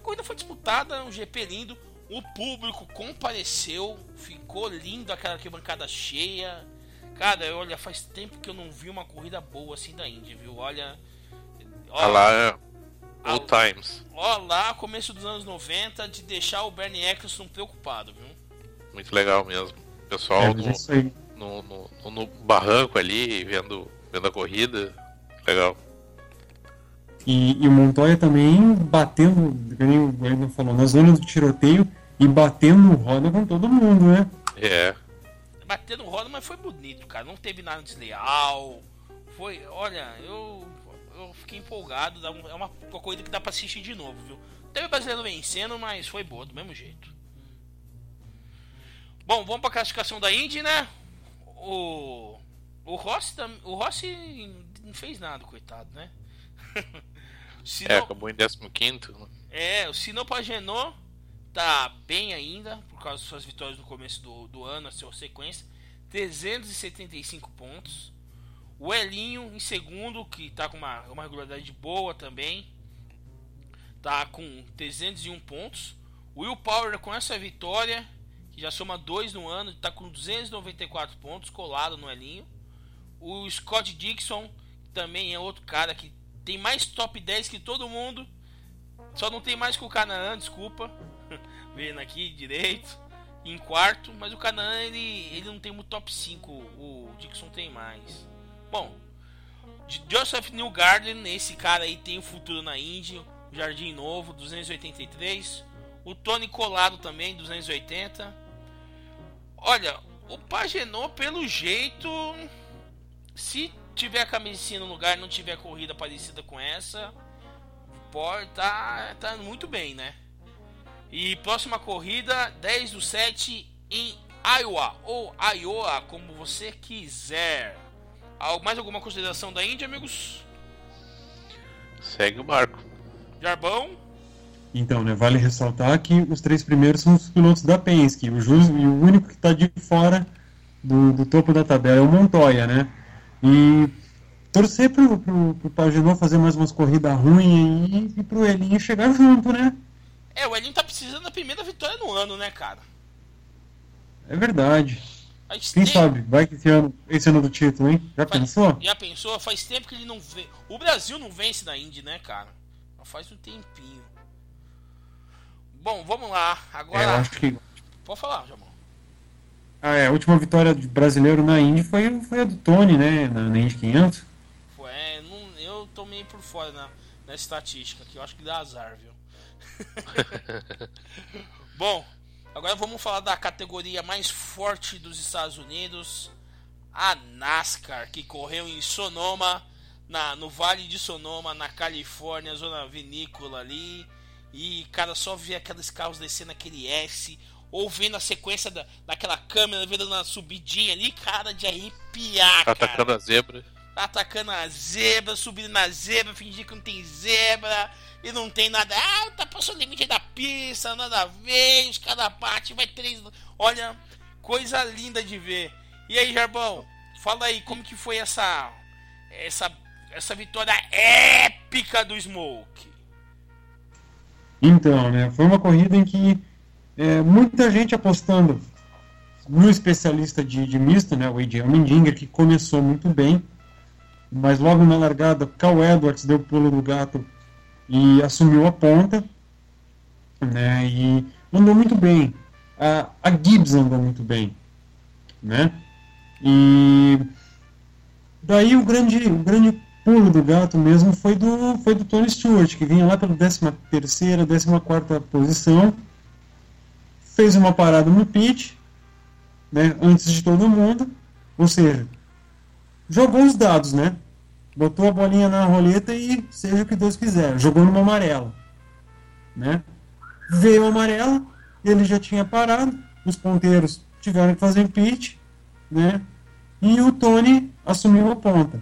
corrida foi disputada, um G P lindo. O público compareceu, ficou lindo aquela arquibancada cheia. Cara, olha, faz tempo que eu não vi uma corrida boa assim da Indy, viu? Olha. Olha lá, é old times. Olha lá, começo dos anos noventa, de deixar o Bernie Eccleston preocupado, viu? Muito legal mesmo. O pessoal É, no, isso aí. no, no, no, no barranco ali, vendo, vendo a corrida. Legal. E, e o Montoya também batendo, como o Brandon falou, na zona do tiroteio e batendo roda com todo mundo, né? É. Batendo roda, mas foi bonito, cara. Não teve nada desleal. Foi, olha, eu, eu fiquei empolgado. É uma, uma coisa que dá pra assistir de novo, viu? Teve o brasileiro vencendo, mas foi boa, do mesmo jeito. Bom, vamos pra classificação da Indy, né? O, o Rossi, o Rossi não fez nada, coitado, né? Se é, não, acabou em décimo quinto. Né? É, o Sino Pagenot tá bem ainda, por causa das suas vitórias no começo do, do ano, a sua sequência. trezentos e setenta e cinco pontos. O Elinho em segundo, que tá com uma, uma regularidade boa também. Tá com trezentos e um pontos. O Will Power com essa vitória, que já soma dois no ano, tá com duzentos e noventa e quatro pontos, colado no Elinho. O Scott Dixon também é outro cara que tem mais top dez que todo mundo. Só não tem mais que o Canaan, desculpa. Vendo aqui direito. Em quarto. Mas o Canaan, ele, ele não tem muito top cinco. O Dixon tem mais. Bom. Joseph Newgarden, esse cara aí tem um futuro na Indy. O Jardim Novo, duzentos e oitenta e três. O Tony Collado também, duzentos e oitenta. Olha, o Pagenot, pelo jeito... Se tiver a camisinha no lugar e não tiver corrida parecida com essa, pode tá, tá muito bem, né? E próxima corrida, dez do sete em Iowa, ou Iowa, como você quiser. Mais alguma consideração da Indy, amigos? Segue o barco. Jarbão? Então, né, vale ressaltar que os três primeiros são os pilotos da Penske, o, just, e o único que está de fora do, do topo da tabela é o Montoya, né? E torcer pro, pro, pro Pagenot fazer mais umas corridas ruins e, e pro Elinho chegar junto, né? É, o Elinho tá precisando da primeira vitória no ano, né, cara? É verdade. Quem tem... sabe, vai que esse ano, esse ano do título, hein? Já faz, pensou? Já pensou? Faz tempo que ele não vê. O Brasil não vence na Indy, né, cara? Faz um tempinho. Bom, vamos lá. Agora. É, eu acho que... Pode falar, Jamão. Ah, é, a última vitória de brasileiro na Indy foi, foi a do Tony, né? Na, na Indy quinhentos. Foi, é, não, eu tô meio por fora na, na estatística, que eu acho que dá azar, viu? Bom, agora vamos falar da categoria mais forte dos Estados Unidos, a NASCAR, que correu em Sonoma, na, no Vale de Sonoma, na Califórnia, zona vinícola ali. E, cara, só ver aqueles carros descendo aquele S, ou vendo a sequência da, daquela câmera, vendo na subidinha ali, cara, de arrepiar, cara. Atacando a zebra. Atacando a zebra, subindo na zebra, fingir que não tem zebra, e não tem nada. Ah, tá passando o limite da pista, nada a ver, os cada parte vai três. Olha, coisa linda de ver. E aí, Jarbão, fala aí, como que foi essa, essa, essa vitória épica do Smoke? Então, né, foi uma corrida em que é, muita gente apostando no especialista de, de misto, né, o A J Allmendinger, que começou muito bem, mas logo na largada, Cal Edwards deu o pulo do gato e assumiu a ponta, né, e andou muito bem. A, a Gibbs andou muito bem, né, e daí o grande, o grande pulo do gato mesmo foi do, foi do Tony Stewart, que vinha lá pela décima terceira, décima quarta posição, fez uma parada no pit, né, antes de todo mundo, ou seja, jogou os dados, né, botou a bolinha na roleta e seja o que Deus quiser, jogou numa amarela, né, veio a amarela, ele já tinha parado, os ponteiros tiveram que fazer pit, né, e o Tony assumiu a ponta.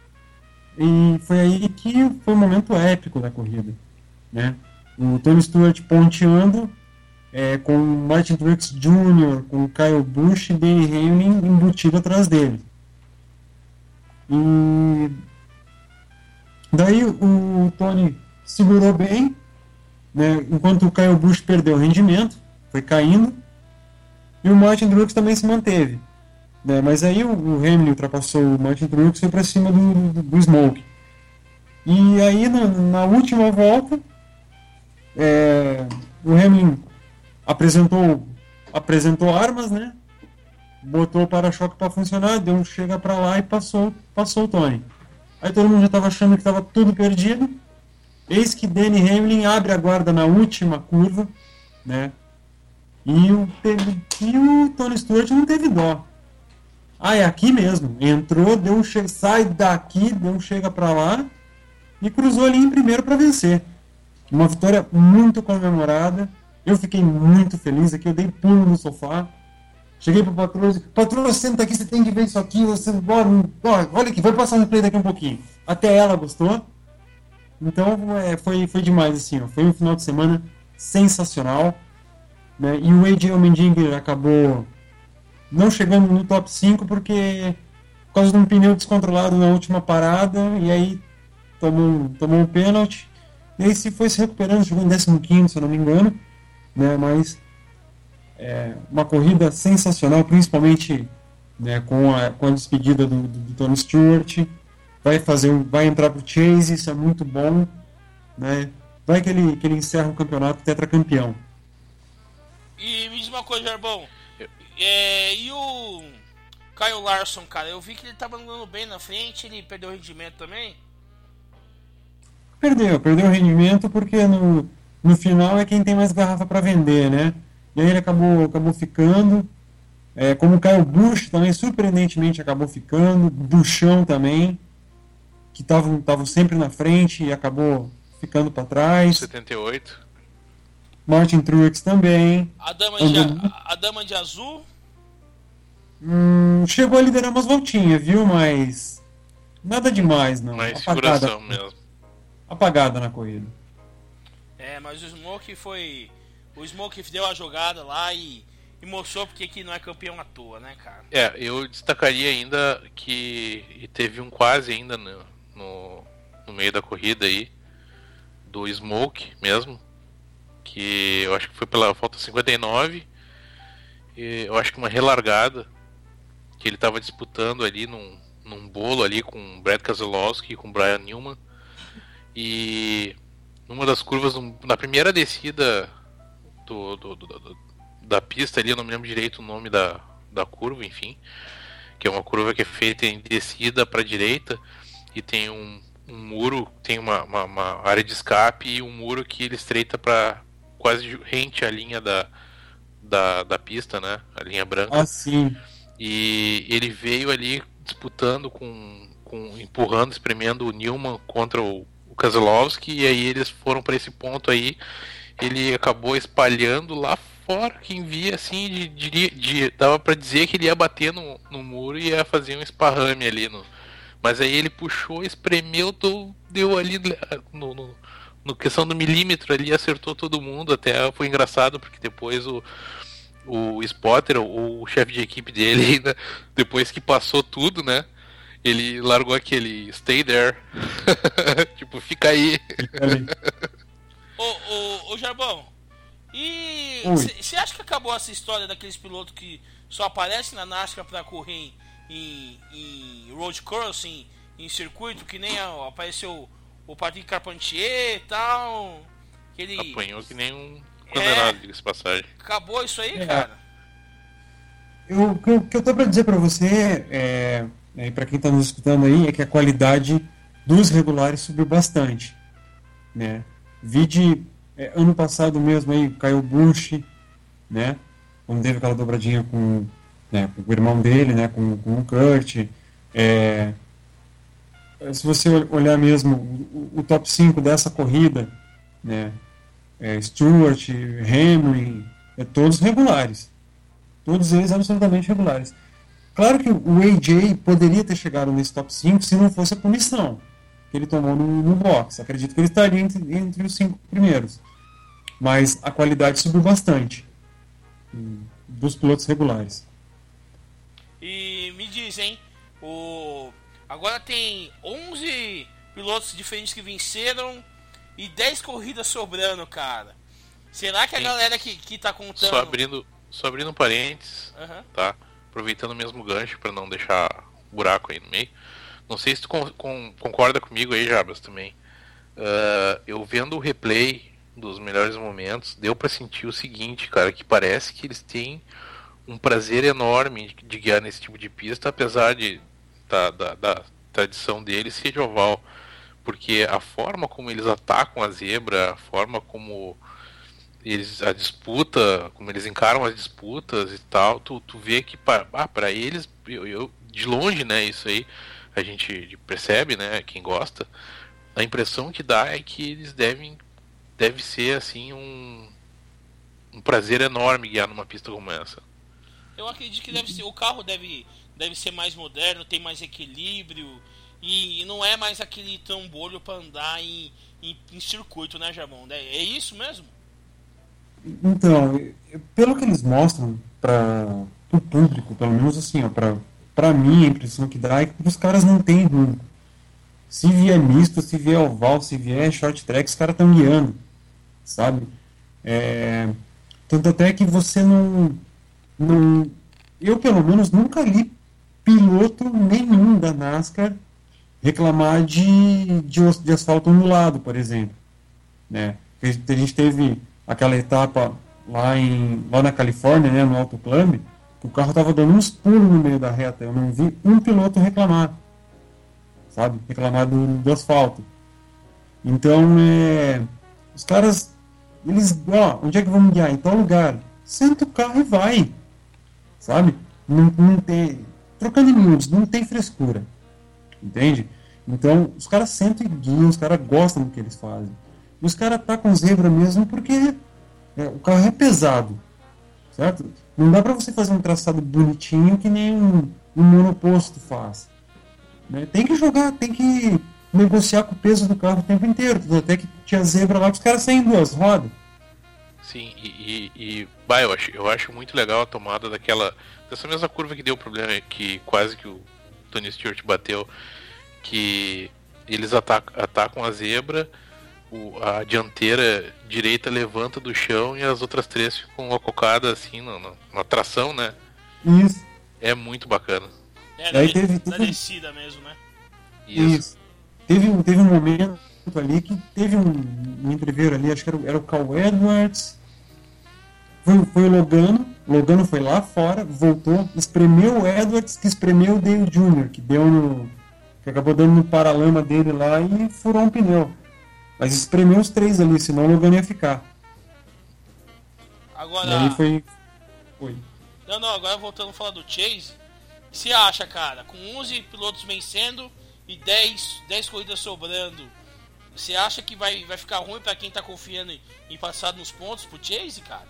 E foi aí que foi o momento épico da corrida, né? O Tony Stewart ponteando, é, com Martin Truex Júnior, com Kyle Busch e Denny Hamlin embutido atrás dele. E daí o Tony segurou bem, né, enquanto o Kyle Busch perdeu rendimento, foi caindo, e o Martin Truex também se manteve. Né, mas aí o, o Hamilton ultrapassou o Martin Truex e foi para cima do, do, do Smoke. E aí na, na última volta, é, o Hamilton apresentou, apresentou armas, né? Botou o para-choque para funcionar, deu um chega para lá e passou, passou o Tony. Aí todo mundo já estava achando que estava tudo perdido. Eis que Denny Hamlin abre a guarda na última curva, né? E o, teve, e o Tony Stewart não teve dó. Ah, é aqui mesmo. Entrou, deu um chega, sai daqui, deu um chega para lá e cruzou ali em primeiro para vencer. Uma vitória muito comemorada. Eu fiquei muito feliz aqui, eu dei pulo no sofá. Cheguei pro patrão e disse, patrão, senta aqui, você tem que ver isso aqui, você bora, olha aqui, vai passar um play daqui um pouquinho. Até ela gostou. Então é, foi, foi demais, assim, ó. Foi um final de semana sensacional. Né? E o A J Allmendinger acabou não chegando no top cinco porque por causa de um pneu descontrolado na última parada, e aí tomou, tomou um pênalti. E aí se foi se recuperando, chegou em décimo quinto, se eu não me engano. Né? Mas é uma corrida sensacional, principalmente, né, com, a, com a despedida do, do, do Tony Stewart. Vai, fazer, vai entrar pro Chase, isso é muito bom. Né? Vai que ele, que ele encerra o campeonato tetracampeão. E me diz uma coisa, Jarbão. É, e o Kyle Larson, cara? Eu vi que ele tava andando bem na frente, ele perdeu o rendimento também? Perdeu, perdeu o rendimento porque no, no final é quem tem mais garrafa para vender, né? E aí ele acabou, acabou ficando. É, como o Kyle Busch também, surpreendentemente, acabou ficando. Buchão também, que estavam sempre na frente e acabou ficando para trás. setenta e oito. Martin Truex também. A dama, de, a, a dama de azul? Hum, chegou a liderar umas voltinhas, viu? Mas nada demais, não. Mais apagada, figuração mesmo. Apagada na corrida. É, mas o Smoke foi... O Smoke deu a jogada lá e, e mostrou porque que não é campeão à toa, né, cara? É, eu destacaria ainda que e teve um quase ainda no, no, no meio da corrida aí, do Smoke mesmo, que eu acho que foi pela volta cinquenta e nove, e eu acho que uma relargada, que ele estava disputando ali num, num bolo ali com o Brad Keselowski e com o Brian Newman, e numa das curvas, na primeira descida do, do, do, do, da pista ali, eu não me lembro direito o nome da, da curva, enfim, que é uma curva que é feita em descida para a direita e tem um, um muro, tem uma, uma, uma área de escape e um muro que ele estreita para quase rente à linha da, da, da pista, né, a linha branca. Ah, sim. E ele veio ali disputando com, com empurrando, espremendo o Newman contra o, o Keselowski, e aí eles foram para esse ponto aí, ele acabou espalhando lá fora, quem via assim, de, de, de, dava para dizer que ele ia bater no, no muro e ia fazer um esparrame ali, no, mas aí ele puxou, espremeu, deu, deu ali no, no, no questão do milímetro ali, acertou todo mundo, até foi engraçado, porque depois o o Spotter, o, o chefe de equipe dele, ainda, depois que passou tudo, né, ele largou aquele stay there. Tipo, fica aí. Ô, ô, ô Jarbão, e você acha que acabou essa história daqueles pilotos que só aparecem na NASCAR pra correr em, em road course, em, em circuito, que nem a, apareceu o Patrick Carpentier e tal, que ele... apanhou que nem um condenado, é, diga-se passagem. Acabou isso aí, é. cara? Eu, o que eu, que eu tô para dizer para você, é, é, para quem está nos escutando aí, é que a qualidade dos regulares subiu bastante. Né? Vide, é, ano passado mesmo, aí, Kyle Busch, né? Quando teve aquela dobradinha com, né, com o irmão dele, né, com, com o Kurt. É, se você olhar mesmo o, o top cinco dessa corrida, né? É, Stewart, Hamlin, é, todos regulares. Todos eles absolutamente regulares. Claro que o A J poderia ter chegado nesse top cinco se não fosse a punição que ele tomou no, no box. Acredito que ele estaria entre, entre os cinco primeiros. Mas a qualidade subiu bastante dos pilotos regulares. E me dizem, o... agora tem onze pilotos diferentes que venceram e dez corridas sobrando, cara. Será que a Sim. galera que, que tá contando... Só abrindo, só abrindo um parênteses, uhum. tá? Aproveitando o mesmo gancho pra não deixar buraco aí no meio. Não sei se tu com, com, concorda comigo aí, Jabas, também. Uh, eu vendo o replay dos melhores momentos, deu pra sentir o seguinte, cara, que parece que eles têm um prazer enorme de, de guiar nesse tipo de pista, apesar de da, da, da tradição deles ser de oval. Porque a forma como eles atacam a zebra, a forma como eles a disputa, como eles encaram as disputas e tal, tu, tu vê que para ah, eles, eu, eu, de longe, né, isso aí a gente percebe, né, quem gosta, a impressão que dá é que eles devem deve ser assim um, um prazer enorme guiar numa pista como essa. Eu acredito que deve ser, o carro deve, deve ser mais moderno, tem mais equilíbrio e, e não é mais aquele trambolho para andar em, em, em circuito, né, Jabão? É, é isso mesmo? Então, pelo que eles mostram para o público, pelo menos assim, para para mim a impressão que dá é que os caras não têm rumo. Se vier misto, se vier oval, se vier short track, os caras estão guiando, sabe? É, tanto até que você não, não... Eu, pelo menos, nunca li piloto nenhum da NASCAR reclamar de, de, de asfalto ondulado, por exemplo. Né? A gente teve aquela etapa lá, em, lá na Califórnia, né, no Auto Club, que o carro estava dando uns pulos no meio da reta. Eu não vi um piloto reclamar. Sabe? Reclamar do, do asfalto. Então, é, os caras, eles, ó, onde é que vamos guiar? Em tal lugar. Senta o carro e vai. Sabe? Não, não tem, trocando em miúdos, não tem frescura. Entende? Então, os caras sentam e guiam, os caras gostam do que eles fazem. E os caras tá com zebra mesmo porque é, o carro é pesado. Certo? Não dá pra você fazer um traçado bonitinho que nem um, um monoposto faz. Né? Tem que jogar, tem que negociar com o peso do carro o tempo inteiro. Até que tinha zebra lá que os caras saem em duas rodas. Sim, e, e, e bah, eu, acho, eu acho muito legal a tomada daquela dessa mesma curva que deu problema, que quase que o Tony Stewart bateu, que eles atacam, atacam a zebra, o, a dianteira direita levanta do chão e as outras três ficam acocadas assim na, na, na tração, né? Isso. É muito bacana. É, da, teve, da teve... descida mesmo, né? Isso. Isso. Teve, um, teve um momento ali que teve um, um entreveiro ali, acho que era, era o Carl Edwards. Foi, foi o Logano. O Logano foi lá fora, voltou, espremeu o Edwards, que espremeu o Dale Júnior, que deu no. que acabou dando no paralama dele lá e furou um pneu. Mas espremeu os três ali, senão o Logano ia ficar. Agora. E aí foi. Foi. Não, não, agora voltando a falar do Chase. O que você acha, cara? Com onze pilotos vencendo e dez, dez corridas sobrando, você acha que vai, vai ficar ruim pra quem tá confiando em, em passar nos pontos pro Chase, cara?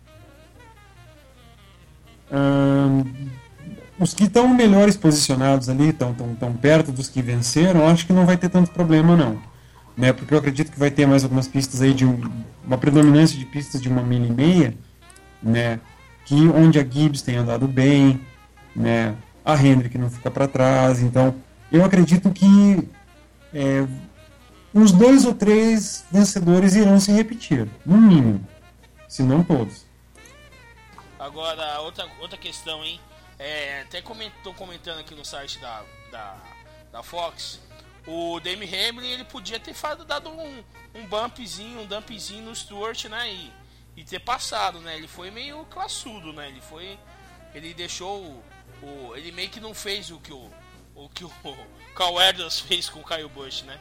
Hum, os que estão melhores posicionados ali, estão tão, tão perto dos que venceram, acho que não vai ter tanto problema, não. Né? Porque eu acredito que vai ter mais algumas pistas aí, de um, uma predominância de pistas de uma milha e meia, né? Que, onde a Gibbs tem andado bem, né? A Hendrick não fica para trás. Então, eu acredito que é, uns dois ou três vencedores irão se repetir, no mínimo, se não todos. Agora, outra, outra questão, hein? É, até estou comentando aqui no site da, da, da Fox, o Demi Hamlin, ele podia ter dado um, um bumpzinho, um dumpzinho no Stewart, né? E, e ter passado, né? Ele foi meio classudo, né? Ele foi... Ele deixou... O, o, ele meio que não fez o que o, o, que o Carl Edwards fez com o Kyle Busch, né?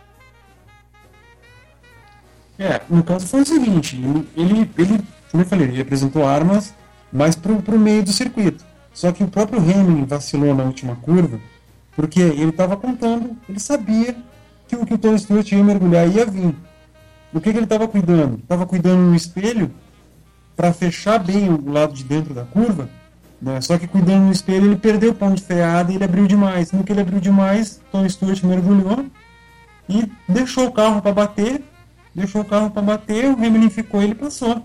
É, no caso foi o seguinte, ele, ele, ele como eu falei, ele apresentou armas mais pro, pro meio do circuito. Só que o próprio Hamilton vacilou na última curva, porque ele estava contando, ele sabia que o que o Tony Stewart ia mergulhar e ia vir. O que, que ele estava cuidando? Estava cuidando no espelho para fechar bem o lado de dentro da curva, né? Só que cuidando no espelho ele perdeu o ponto de freada e ele abriu demais. No que ele abriu demais, Tony Stewart mergulhou e deixou o carro para bater, deixou o carro para bater, o Hamilton ficou e ele passou.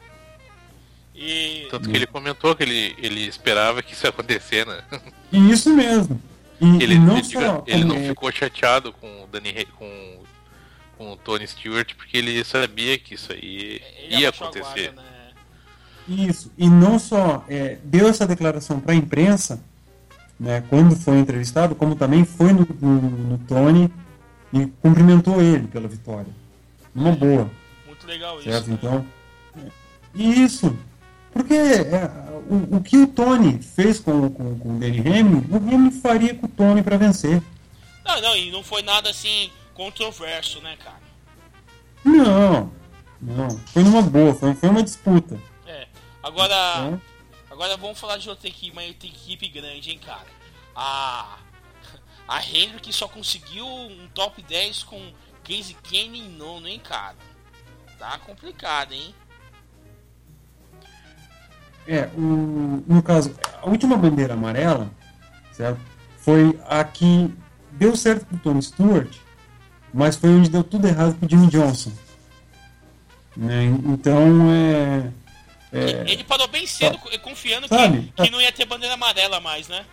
E... Tanto que ele comentou que ele, ele esperava que isso ia acontecer, né? Isso mesmo. E, ele e não ele, só, ele não é... ficou chateado com o Dani, com, com o Tony Stewart, porque ele sabia que isso aí Ele ia abaixou a acontecer. guarda, né? Isso, e não só é, deu essa declaração para a imprensa, né, quando foi entrevistado, como também foi no, no, no Tony e cumprimentou ele pela vitória. Uma boa. Muito legal Certo? isso. Né? Então, isso. Porque é, o, o que o Tony fez com, com, com o Danny Hamlin, o Hamlin faria com o Tony para vencer. Não, não, e não foi nada assim controverso, né, cara? Não, não. Foi numa boa, foi, foi uma disputa. É. Agora, É. agora vamos falar de outra equipe, mas outra equipe grande, hein, cara. A a Hendrick só conseguiu um top dez com Casey Kenny em nono, hein, cara. Tá complicado, hein? É, o, no caso, a última bandeira amarela, certo? Foi a que deu certo pro Tony Stewart, mas foi onde deu tudo errado pro Jimmy Johnson. Né? Então, é... é Ele parou bem cedo, confiando sabe? que, que não ia ter bandeira amarela mais, né?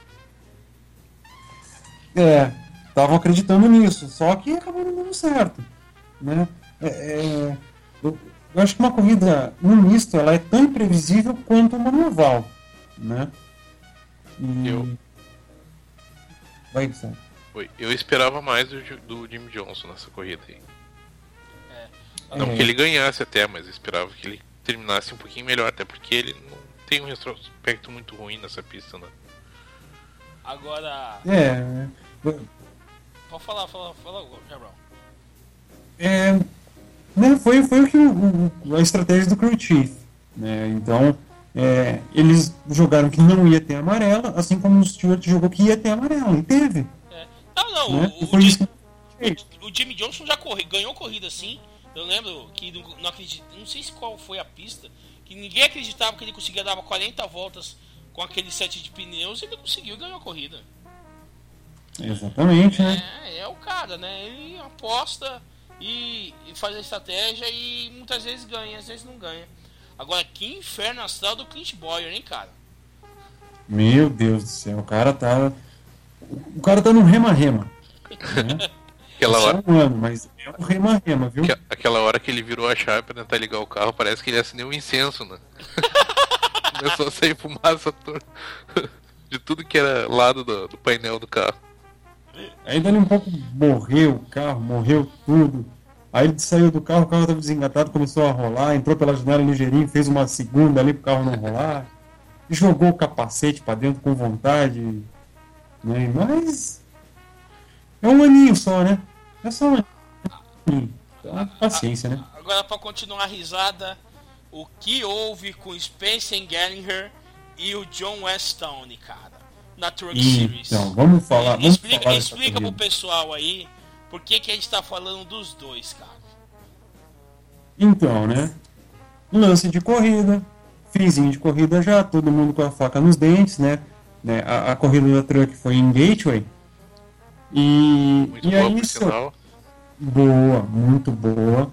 É, estavam acreditando nisso, só que acabou não dando certo. Né? É, é, eu, eu acho que uma corrida no misto ela é tão imprevisível quanto uma no oval. Né? E... Eu- Vai, Sam. Foi. Eu esperava mais do, Ju- do Jimmy Johnson nessa corrida aí. Não É. que ele ganhasse até, mas eu esperava que ele terminasse um pouquinho melhor, até porque ele não tem um retrospecto muito ruim nessa pista, né? Agora, É, pode falar, fala, fala, Gabriel. é, né, foi, foi o que o, o- a estratégia do crew chief. Né? Então, é, eles jogaram que não ia ter amarela, assim como o Stewart jogou que ia ter amarela, e teve. É. Não, não, Né? o, E o, foi Jim- isso que fez. o Jimmy Johnson já corre, ganhou corrida assim. Eu lembro que não, não acredito, não sei se qual foi a pista, que ninguém acreditava que ele conseguia dar quarenta voltas com aquele set de pneus e ele conseguiu ganhar a corrida. Exatamente, né? É, é o cara, né? Ele aposta e, e faz a estratégia e muitas vezes ganha, às vezes não ganha. Agora, que inferno astral do Clint Bowyer, hein, cara? Meu Deus do céu, o cara tá. O cara tá no rema-rema. Né? Aquela Só hora, um ano, mas é um rema-rema, viu? que- aquela hora que ele virou a chave pra tentar ligar o carro, parece que ele acendeu um incenso, né? Começou a sair fumaça to- de tudo que era lado do, do painel do carro. Aí dali um pouco morreu o carro, morreu tudo. Aí ele saiu do carro, o carro estava desengatado, começou a rolar, entrou pela janela ligeirinho, fez uma segunda ali pro carro não rolar. Jogou o capacete pra dentro com vontade. Né? Mas é um aninho só, né? É só um aninho. Então, paciência, né? Agora, pra continuar a risada, o que houve com Spencer Gallagher e o John Westone, cara, na Truck Series? Então, vamos falar. Vamos explica falar dessa explica pro corrida. pessoal aí por que, que a gente tá falando dos dois, cara. Então, né? Lance de corrida, finzinho de corrida já, todo mundo com a faca nos dentes, né? né? A, a corrida da Truck foi em Gateway. E, Muito e boa, aí, por seu- sinal. boa, muito boa.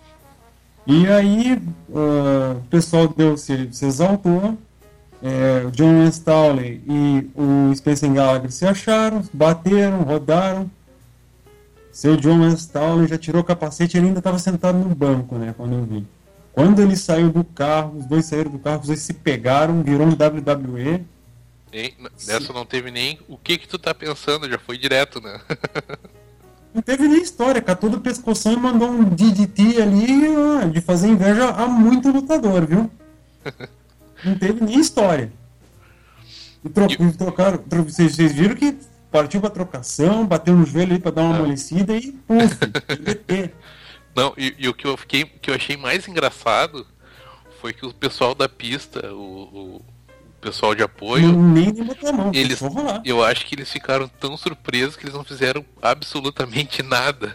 E aí, ah, o pessoal deu, se, se exaltou. É, o John Stowley e o Spencer Gallagher se acharam, bateram, rodaram. Seu John Stowley já tirou o capacete, ele ainda estava sentado no banco, né, quando eu vi. Quando ele saiu do carro, os dois saíram do carro, os dois se pegaram, virou um W W E. Nem, nessa não teve nem o que que tu tá pensando, já foi direto, né? Não teve nem história, catou do pescoção e mandou um D D T ali, ó, de fazer inveja a muito lutador, viu? Não teve nem história. E tro E- trocaram, tro vocês, vocês viram que partiu pra trocação, bateu no joelho aí pra dar uma Ah. amolecida e puf, D D T. Não, e, e o que eu fiquei, que eu achei mais engraçado foi que o pessoal da pista, o, o pessoal de apoio, Não, nem nem botou a mão, eles, deixou rolar. eu acho que eles ficaram tão surpresos que eles não fizeram absolutamente nada.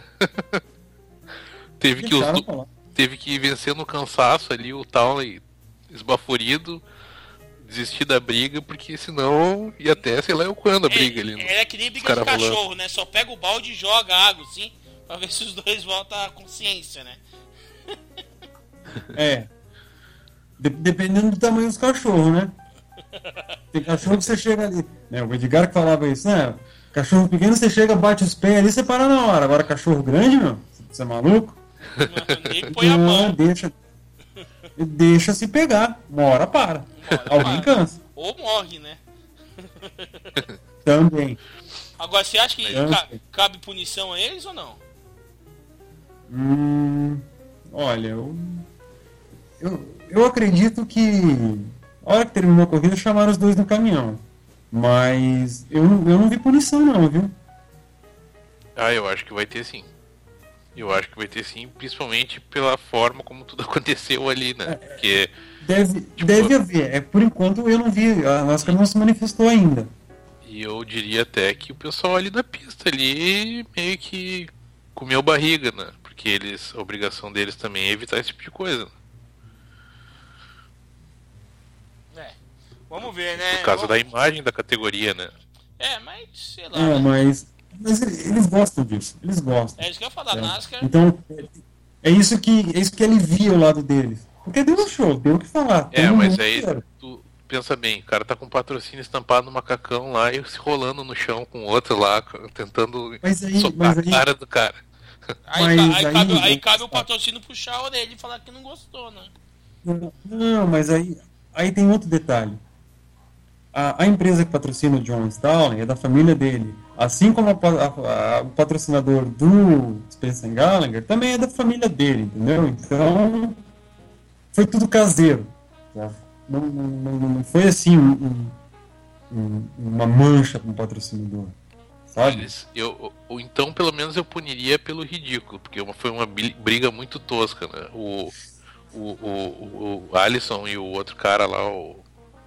teve que os, Deixaram do- rolar. teve que vencer no cansaço ali o Townley esbaforido, desistir da briga, porque senão ia até sei lá eu quando a briga ali. É, é que nem briga Os de cara rolando. cachorro, né? Só pega o balde e joga água, assim, pra ver se os dois voltam à consciência, né? É. De- dependendo do tamanho dos cachorros, né? Tem cachorro que você chega ali. Né? O Edgar que falava isso, né? Cachorro pequeno você chega, bate os pés ali, você para na hora. Agora cachorro grande, meu, Você é maluco? Nem põe a mão. Não, deixa, deixa se pegar. Uma hora para. Uma hora Alguém para. cansa. Ou morre, né? Também. Agora, você acha que Também. ca- cabe punição a eles ou não? Hum, olha, eu, eu, eu acredito que a hora que terminou a corrida chamaram os dois no caminhão. Mas eu, não- eu não vi punição não, viu? Ah, eu acho que vai ter sim. Eu acho que vai ter sim, principalmente pela forma como tudo aconteceu ali, né? Porque Deve, deve haver. É, por enquanto eu não vi. A NASCAR não se manifestou ainda. e eu diria até que o pessoal ali da pista ali meio que comeu barriga, né? Porque eles, a obrigação deles também é evitar esse tipo de coisa. É. Vamos ver, né? Por causa Vamos- da imagem da categoria, né? É, mas sei lá. É, né? mas, mas eles gostam disso. Eles gostam. É isso que eu ia falar, É. NASCAR. Então, é isso que é isso que alivia o lado deles. Porque deu um show, deu o que falar. É, todo mas mundo aí quer. tu pensa bem, o cara tá com um patrocínio estampado no macacão lá e se rolando no chão com o outro lá, tentando Mas aí, socar mas aí, a cara do cara. Aí, Mas ca- aí aí- cabe, aí cabe o patrocínio puxar a orelha e falar que não gostou, né? não, mas aí, aí tem outro detalhe. A, a empresa que patrocina o John Stalling é da família dele. Assim como a pa- a- a- o patrocinador do Spencer Gallagher também é da família dele, entendeu? Então, foi tudo caseiro. Tá? Não, não, não- não foi assim um- um- um- uma mancha com o patrocinador. Sabe? Eles, eu, ou então pelo menos eu puniria pelo ridículo, porque uma- foi uma bri- briga muito tosca, né? O, o, o, o Alisson e o outro cara lá, o,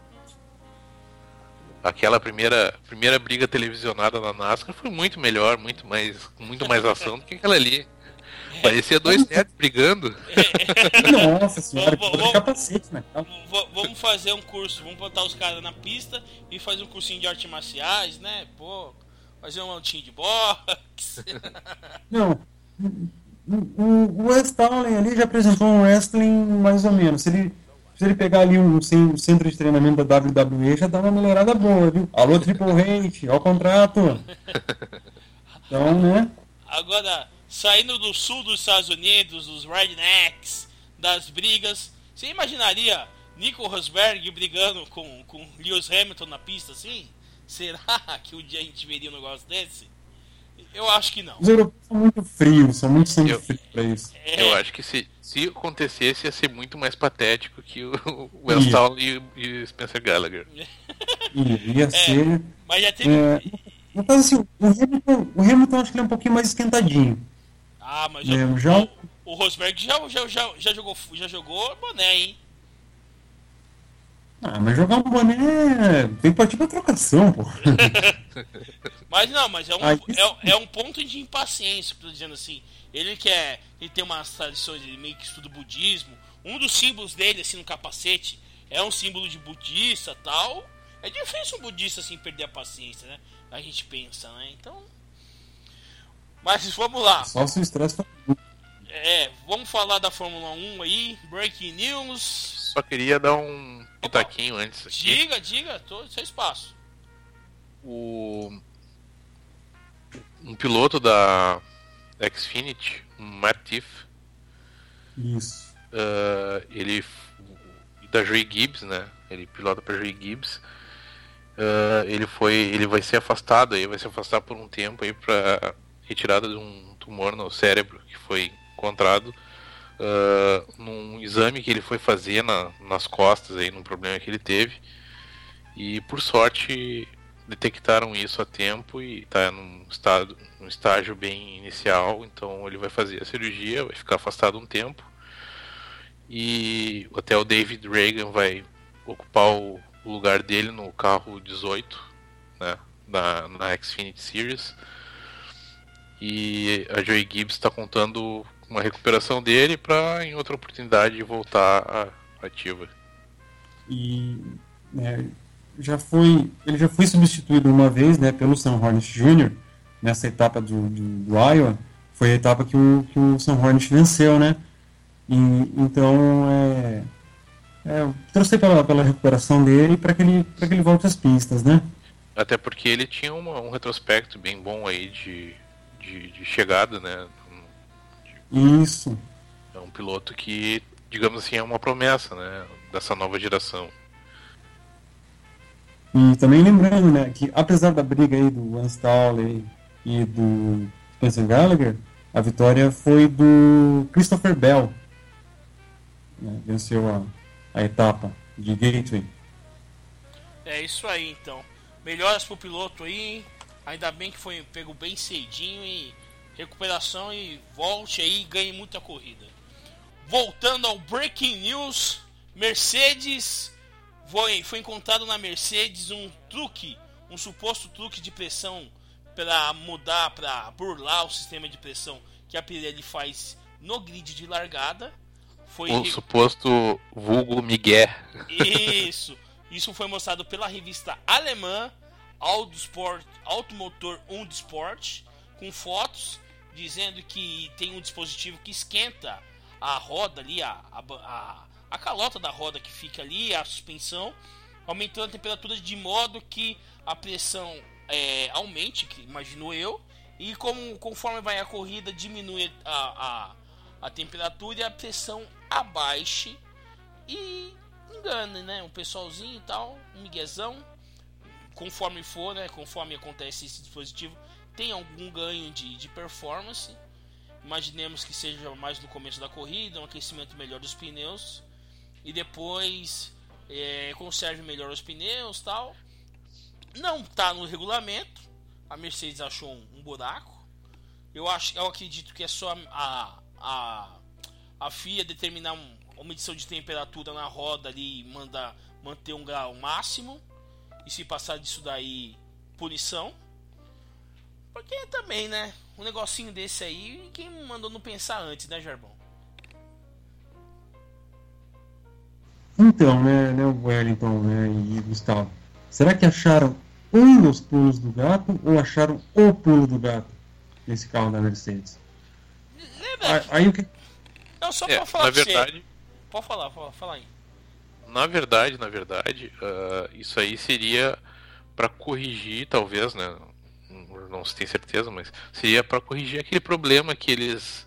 aquela primeira, primeira briga televisionada na NASCAR foi muito melhor, muito mais, muito mais ação do que aquela ali. Parecia dois netos brigando. Nossa senhora, Vamos- que vamos- capacete, né? V- vamos fazer um curso, vamos botar os caras na pista e fazer um cursinho de artes marciais, né? Pô, fazer um lutinho de boxe. Não. O, o Stalling ali já apresentou um wrestling mais ou menos. Se ele, se ele pegar ali um, cen- centro de treinamento da W W E, já dá uma melhorada boa, viu? Alô, Triple H, ó o contrato. Então, né? Agora, saindo do sul dos Estados Unidos, dos rednecks, das brigas, você imaginaria Nico Rosberg brigando com, com Lewis Hamilton na pista assim? Será que um dia a gente veria um negócio desse? Eu acho que não. Os europeus são muito frios, são muito sangue Eu- frio pra isso. É, Eu acho que se, se acontecesse ia ser muito mais patético que o, o Ia. Stalin e, e o Spencer Gallagher. E ia ser. mas já teve. É, no caso, assim, o Hamilton, o Hamilton acho que ele é um pouquinho mais esquentadinho. Ah, mas É, o, já- o, o Rosberg já, já, já, já, jogou, já jogou boné, hein? Ah, mas jogar um boné tem que partir pra trocação, pô. Mas não, mas é um, Aí- é, é um ponto de impaciência, tô dizendo assim. Ele quer. Ele tem umas tradições, ele meio que estuda o budismo. Um dos símbolos dele, assim, no capacete, é um símbolo de budista tal. É difícil um budista assim perder a paciência, né? A gente pensa, né? Então. Mas vamos lá. Só se o estresse for... É, vamos falar da Fórmula um aí. Breaking news. Só queria dar um pitaquinho antes aqui. Diga, diga, tô seu espaço. O um piloto da Xfinity, um Matt Tiff, Isso. uh, ele da Joey Gibbs, né? Ele pilota para Joey Gibbs. Uh, ele foi, ele vai ser afastado aí, vai se afastar por um tempo aí para retirada de um tumor no cérebro que foi encontrado uh, num exame que ele foi fazer na, nas costas aí, num problema que ele teve. E por sorte detectaram isso a tempo e está num estado, num estágio bem inicial, então ele vai fazer a cirurgia, vai ficar afastado um tempo. E até o David Reagan vai ocupar o, o lugar dele no carro dezoito, né, na, na Xfinity Series. E a Joey Gibbs está contando com uma recuperação dele para em outra oportunidade voltar à ativa. E né, já foi, ele já foi substituído uma vez, né, pelo Sam Hornish Júnior nessa etapa do, do, do Iowa. Foi a etapa que o, que o Sam Hornish venceu, né? E, então, é, é, eu torci pela, pela recuperação dele para que ele para que ele volte às pistas, né? Até porque ele tinha uma, um retrospecto bem bom aí de, de, de chegada, né? De Isso. É um piloto que, digamos assim, é uma promessa, né, dessa nova geração. E também lembrando, né, que apesar da briga aí do Lance Stroll e do Spencer Gallagher, a vitória foi do Christopher Bell, né, venceu a, a etapa de Gateway. É isso aí, então. Melhoras pro piloto aí. Ainda bem que foi pego bem cedinho e recuperação e volte aí e ganhe muita corrida. Voltando ao Breaking News, Mercedes foi, foi encontrado na Mercedes um truque, um suposto truque de pressão para mudar, para burlar o sistema de pressão que a Pirelli faz no grid de largada. Foi o re... suposto vulgo Miguel. Isso. Isso foi mostrado pela revista alemã Autosport, Automotor und Sport, com fotos dizendo que tem um dispositivo que esquenta a roda ali, a, a, a calota da roda que fica ali, a suspensão, aumentando a temperatura de modo que a pressão é, aumente, que imagino eu, e como, conforme vai a corrida diminui a, a, a temperatura e a pressão abaixe e engana, né, um pessoalzinho e tal, um miguezão. Conforme for, né, conforme acontece esse dispositivo, tem algum ganho de, de performance. Imaginemos que seja mais no começo da corrida, um aquecimento melhor dos pneus e depois é, conserve melhor os pneus, tal. Não está no regulamento. A Mercedes achou um, um buraco. Eu acho, eu acredito que é só a a, a F I A determinar um, uma medição de temperatura na roda ali e mandar manter um grau máximo. E se passar disso daí, punição. Porque também, né? Um negocinho desse aí, quem mandou não pensar antes, né, Jarbão? Então, né, né, o Wellington, né, e Gustavo, será que acharam um dos pulos do gato ou acharam o pulo do gato nesse carro da Mercedes? Lembra? Aí o que... Não, só é, pra falar na pra verdade, você. Pode falar, pode falar aí. Na verdade, na verdade, uh, isso aí seria para corrigir, talvez, né? Não se tem certeza, mas seria para corrigir aquele problema que eles,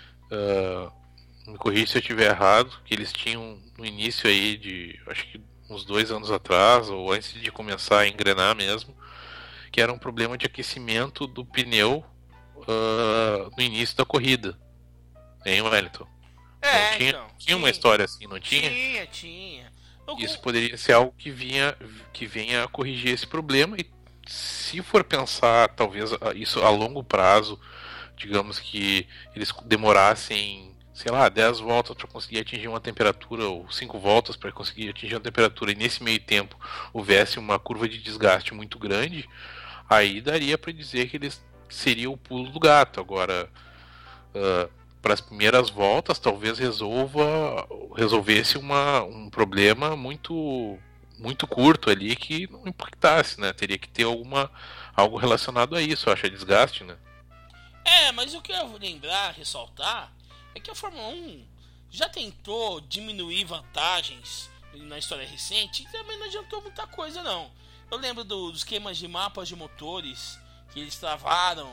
uh, me corrija se eu estiver errado, que eles tinham no início aí de, acho que uns dois anos atrás, ou antes de começar a engrenar mesmo, que era um problema de aquecimento do pneu uh, no início da corrida, em Wellington. É, não tinha, então, tinha tinha, uma história assim, não tinha? Tinha, tinha. Eu, Isso poderia ser algo que vinha, que venha a corrigir esse problema. E se for pensar, talvez isso a longo prazo, digamos que eles demorassem, sei lá, dez voltas para conseguir atingir uma temperatura, ou cinco voltas para conseguir atingir uma temperatura, e nesse meio tempo houvesse uma curva de desgaste muito grande, aí daria para dizer que eles seria o pulo do gato. Agora, uh, para as primeiras voltas, talvez resolva resolvesse uma, um problema muito muito curto ali que não impactasse, né? Teria que ter alguma algo relacionado a isso, eu acho, desgaste, né? É, mas o que eu vou lembrar, ressaltar, é que a Fórmula um já tentou diminuir vantagens na história recente e também não adiantou muita coisa, não. Eu lembro do, dos esquemas de mapas de motores que eles travaram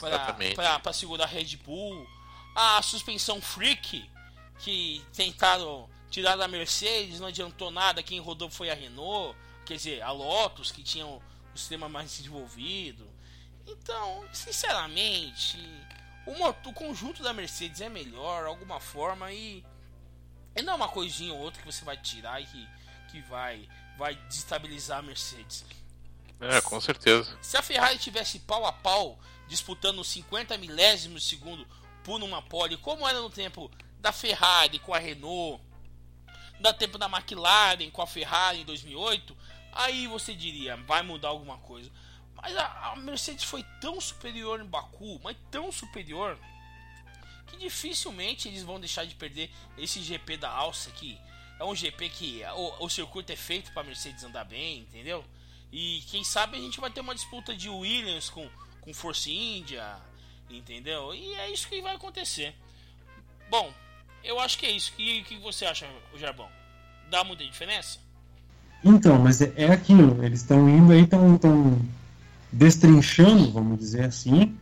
para segurar a Red Bull. A suspensão freak que tentaram tirar da Mercedes, não adiantou nada, quem rodou foi a Renault, quer dizer, a Lotus, que tinha o, o sistema mais desenvolvido. Então, sinceramente, o, motor, o conjunto da Mercedes é melhor, de alguma forma, e, e não é uma coisinha ou outra que você vai tirar e que, que vai, vai desestabilizar a Mercedes. É, com certeza. Se a Ferrari tivesse pau a pau, disputando cinquenta milésimos de segundo por uma pole, como era no tempo da Ferrari com a Renault, no tempo da McLaren com a Ferrari em dois mil e oito, aí você diria, vai mudar alguma coisa. Mas a, a Mercedes foi tão superior em Baku, mas tão superior, que dificilmente eles vão deixar de perder esse G P da Áustria, que é um G P que o, o circuito é feito para a Mercedes andar bem, entendeu? E quem sabe a gente vai ter uma disputa de Williams com, com Force India, entendeu? E é isso que vai acontecer. Bom, eu acho que é isso. E o que você acha, Jarbão? Dá muita diferença? Então, mas é, é aquilo. Eles estão indo aí, estão destrinchando, vamos dizer assim,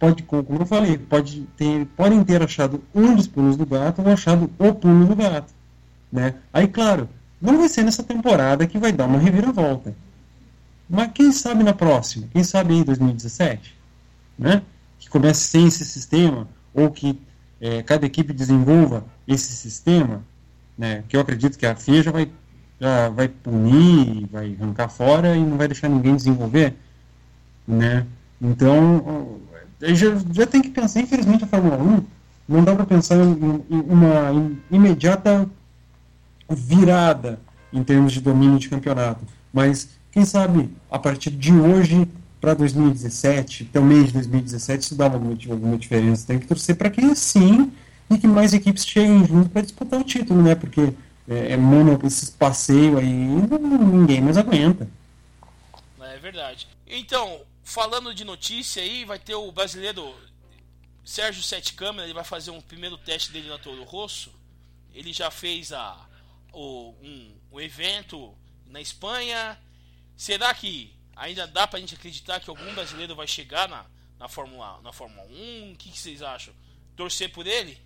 pode, como eu falei, pode ter, podem ter achado um dos pulos do gato ou achado o pulo do gato, né? Aí, claro, não vai ser nessa temporada que vai dar uma reviravolta. Mas quem sabe na próxima? Quem sabe em dois mil e dezessete? Né? Que comece sem esse sistema, ou que é, cada equipe desenvolva esse sistema, né? Que eu acredito que a F I A já vai, já vai punir, vai arrancar fora e não vai deixar ninguém desenvolver, né? Então, já, já tem que pensar, infelizmente a Fórmula um não dá para pensar em, em uma em imediata virada em termos de domínio de campeonato, mas quem sabe a partir de hoje para dois mil e dezessete, até o mês de dois mil e dezessete, isso dá alguma, alguma diferença. Tem que torcer para que sim e que mais equipes cheguem junto para disputar o título, né? Porque é, é mono, esses passeios aí, não, ninguém mais aguenta. É verdade. Então, falando de notícia aí, vai ter o brasileiro Sérgio Sete Câmara, ele vai fazer um primeiro teste dele na Toro Rosso. Ele já fez a, o, um, um evento na Espanha. Será que ainda dá pra gente acreditar que algum brasileiro vai chegar na, na, Fórmula, na Fórmula um? O que, que vocês acham? Torcer por ele?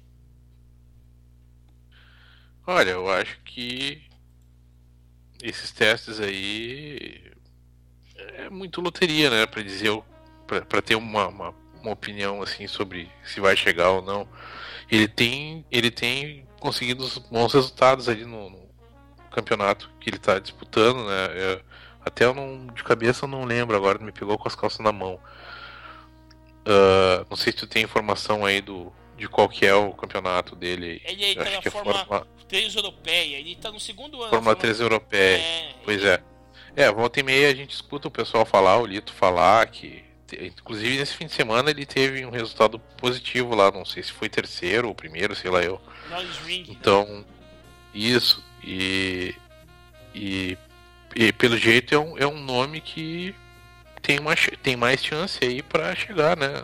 Olha, eu acho que esses testes aí é muito loteria, né? Pra dizer, pra, pra ter uma, uma, uma opinião assim sobre se vai chegar ou não. Ele tem, ele tem conseguido bons resultados ali no, no campeonato que ele tá disputando, né? É, até eu não, de cabeça eu não lembro agora, me pegou com as calças na mão. Uh, não sei se tu tem informação aí do, de qual que é o campeonato dele. Ele aí tá na é Fórmula Fórmula três Europeia, ele tá no segundo ano. Fórmula três Europeia, é, pois ele... é. É, volta e meia a gente escuta o pessoal falar, o Lito falar que, inclusive nesse fim de semana ele teve um resultado positivo lá, não sei se foi terceiro ou primeiro, sei lá eu. Então, isso, e, e, e pelo jeito é um, é um nome que tem, uma, tem mais chance aí pra chegar, né?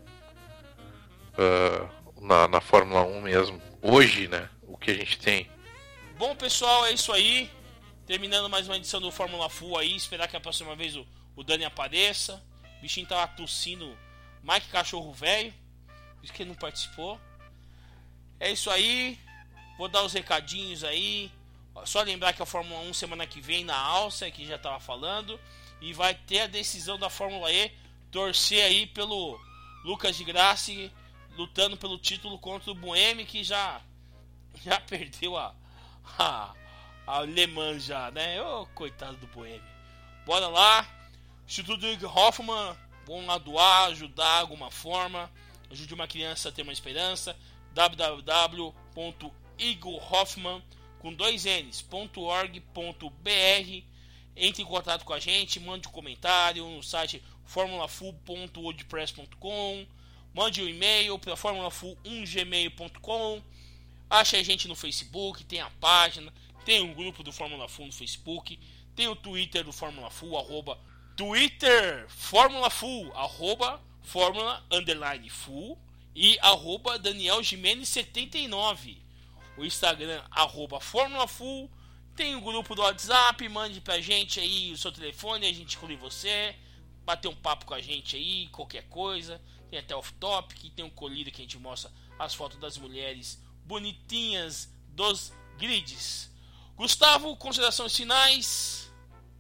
Uh, na, na Fórmula um mesmo. Hoje, né? O que a gente tem. Bom, pessoal, é isso aí. Terminando mais uma edição do Fórmula Full aí. Esperar que a próxima vez o, o Dani apareça. O bichinho tava tossindo mais que cachorro velho. Por isso que ele não participou. É isso aí. Vou dar os recadinhos aí. Só lembrar que a Fórmula um semana que vem na Áustria, que já tava falando. E vai ter a decisão da Fórmula E. Torcer aí pelo Lucas de Grassi lutando pelo título contra o Buemi, que já, já perdeu a, a, a Le Mans já, né? Ô, coitado do Buemi. Bora lá. Instituto Igor Hoffmann, vamos lá doar, ajudar de alguma forma. Ajude uma criança a ter uma esperança. w w w ponto igor hoffmann com dois n's ponto org ponto b r. Entre em contato com a gente, mande um comentário no site formula full ponto wordpress ponto com. Mande um e-mail para formula full um gmail ponto com. Ache a gente no Facebook, tem a página, tem um grupo do Fórmula Full no Facebook, tem o Twitter do Fórmula Full, arroba Twitter Fórmula Full, arroba Fórmula underline Full e arroba Daniel Gimenez setenta e nove. O Instagram, arroba Fórmula Full. Tem o grupo do WhatsApp, mande pra gente aí o seu telefone, a gente inclui você, bater um papo com a gente aí, qualquer coisa. Tem até off-topic, tem um colírio que a gente mostra as fotos das mulheres bonitinhas dos grids. Gustavo, considerações finais?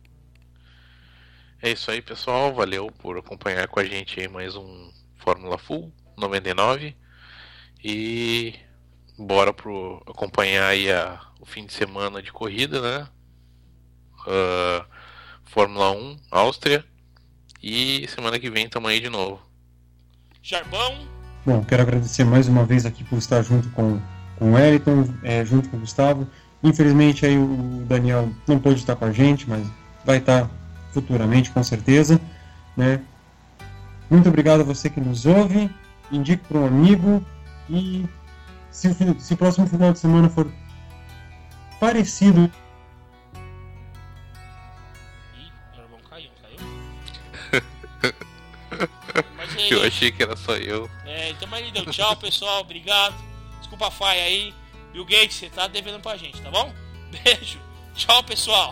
É isso aí, pessoal. Valeu por acompanhar com a gente aí mais um Fórmula Full noventa e nove. E bora pro acompanhar aí a, o fim de semana de corrida, né? Uh, Fórmula um, Áustria. E semana que vem estamos aí de novo. Jarbão. Bom, quero agradecer mais uma vez aqui por estar junto com, com o Wellington, é, junto com o Gustavo. Infelizmente aí o Daniel não pôde estar com a gente, mas vai estar futuramente com certeza, né? Muito obrigado a você que nos ouve, indique para um amigo e se o, se o próximo final de semana for parecido... Ih, o Jarbão caiu, caiu? Eu achei que era só eu. É, então mas ele deu tchau, pessoal, obrigado. Desculpa a falha aí. Bill Gates, você tá devendo pra gente, tá bom? Beijo, tchau, pessoal.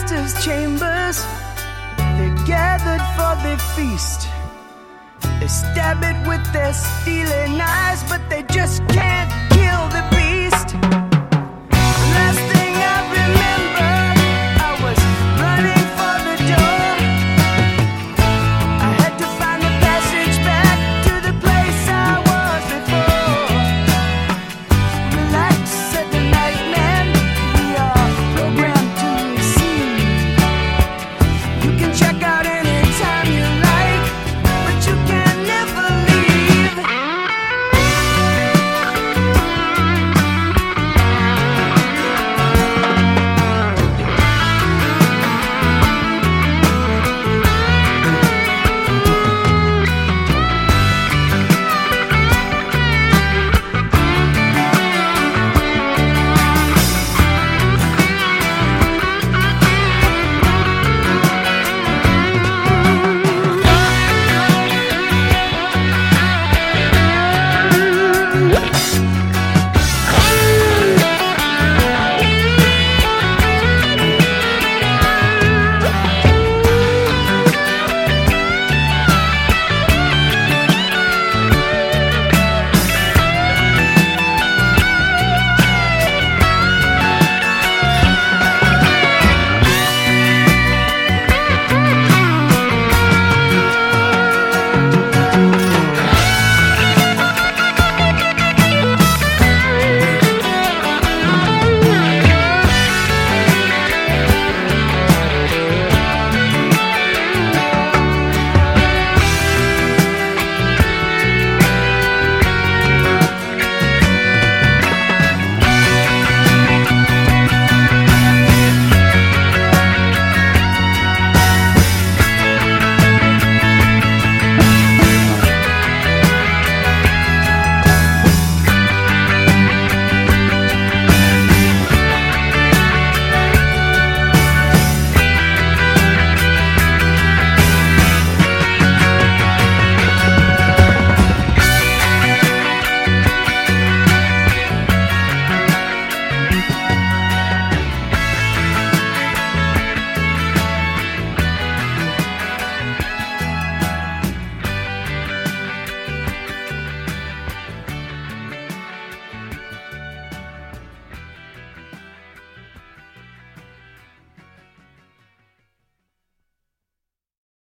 master's chambers. They're gathered for their feast. They stab it with their steely knives, but they just can't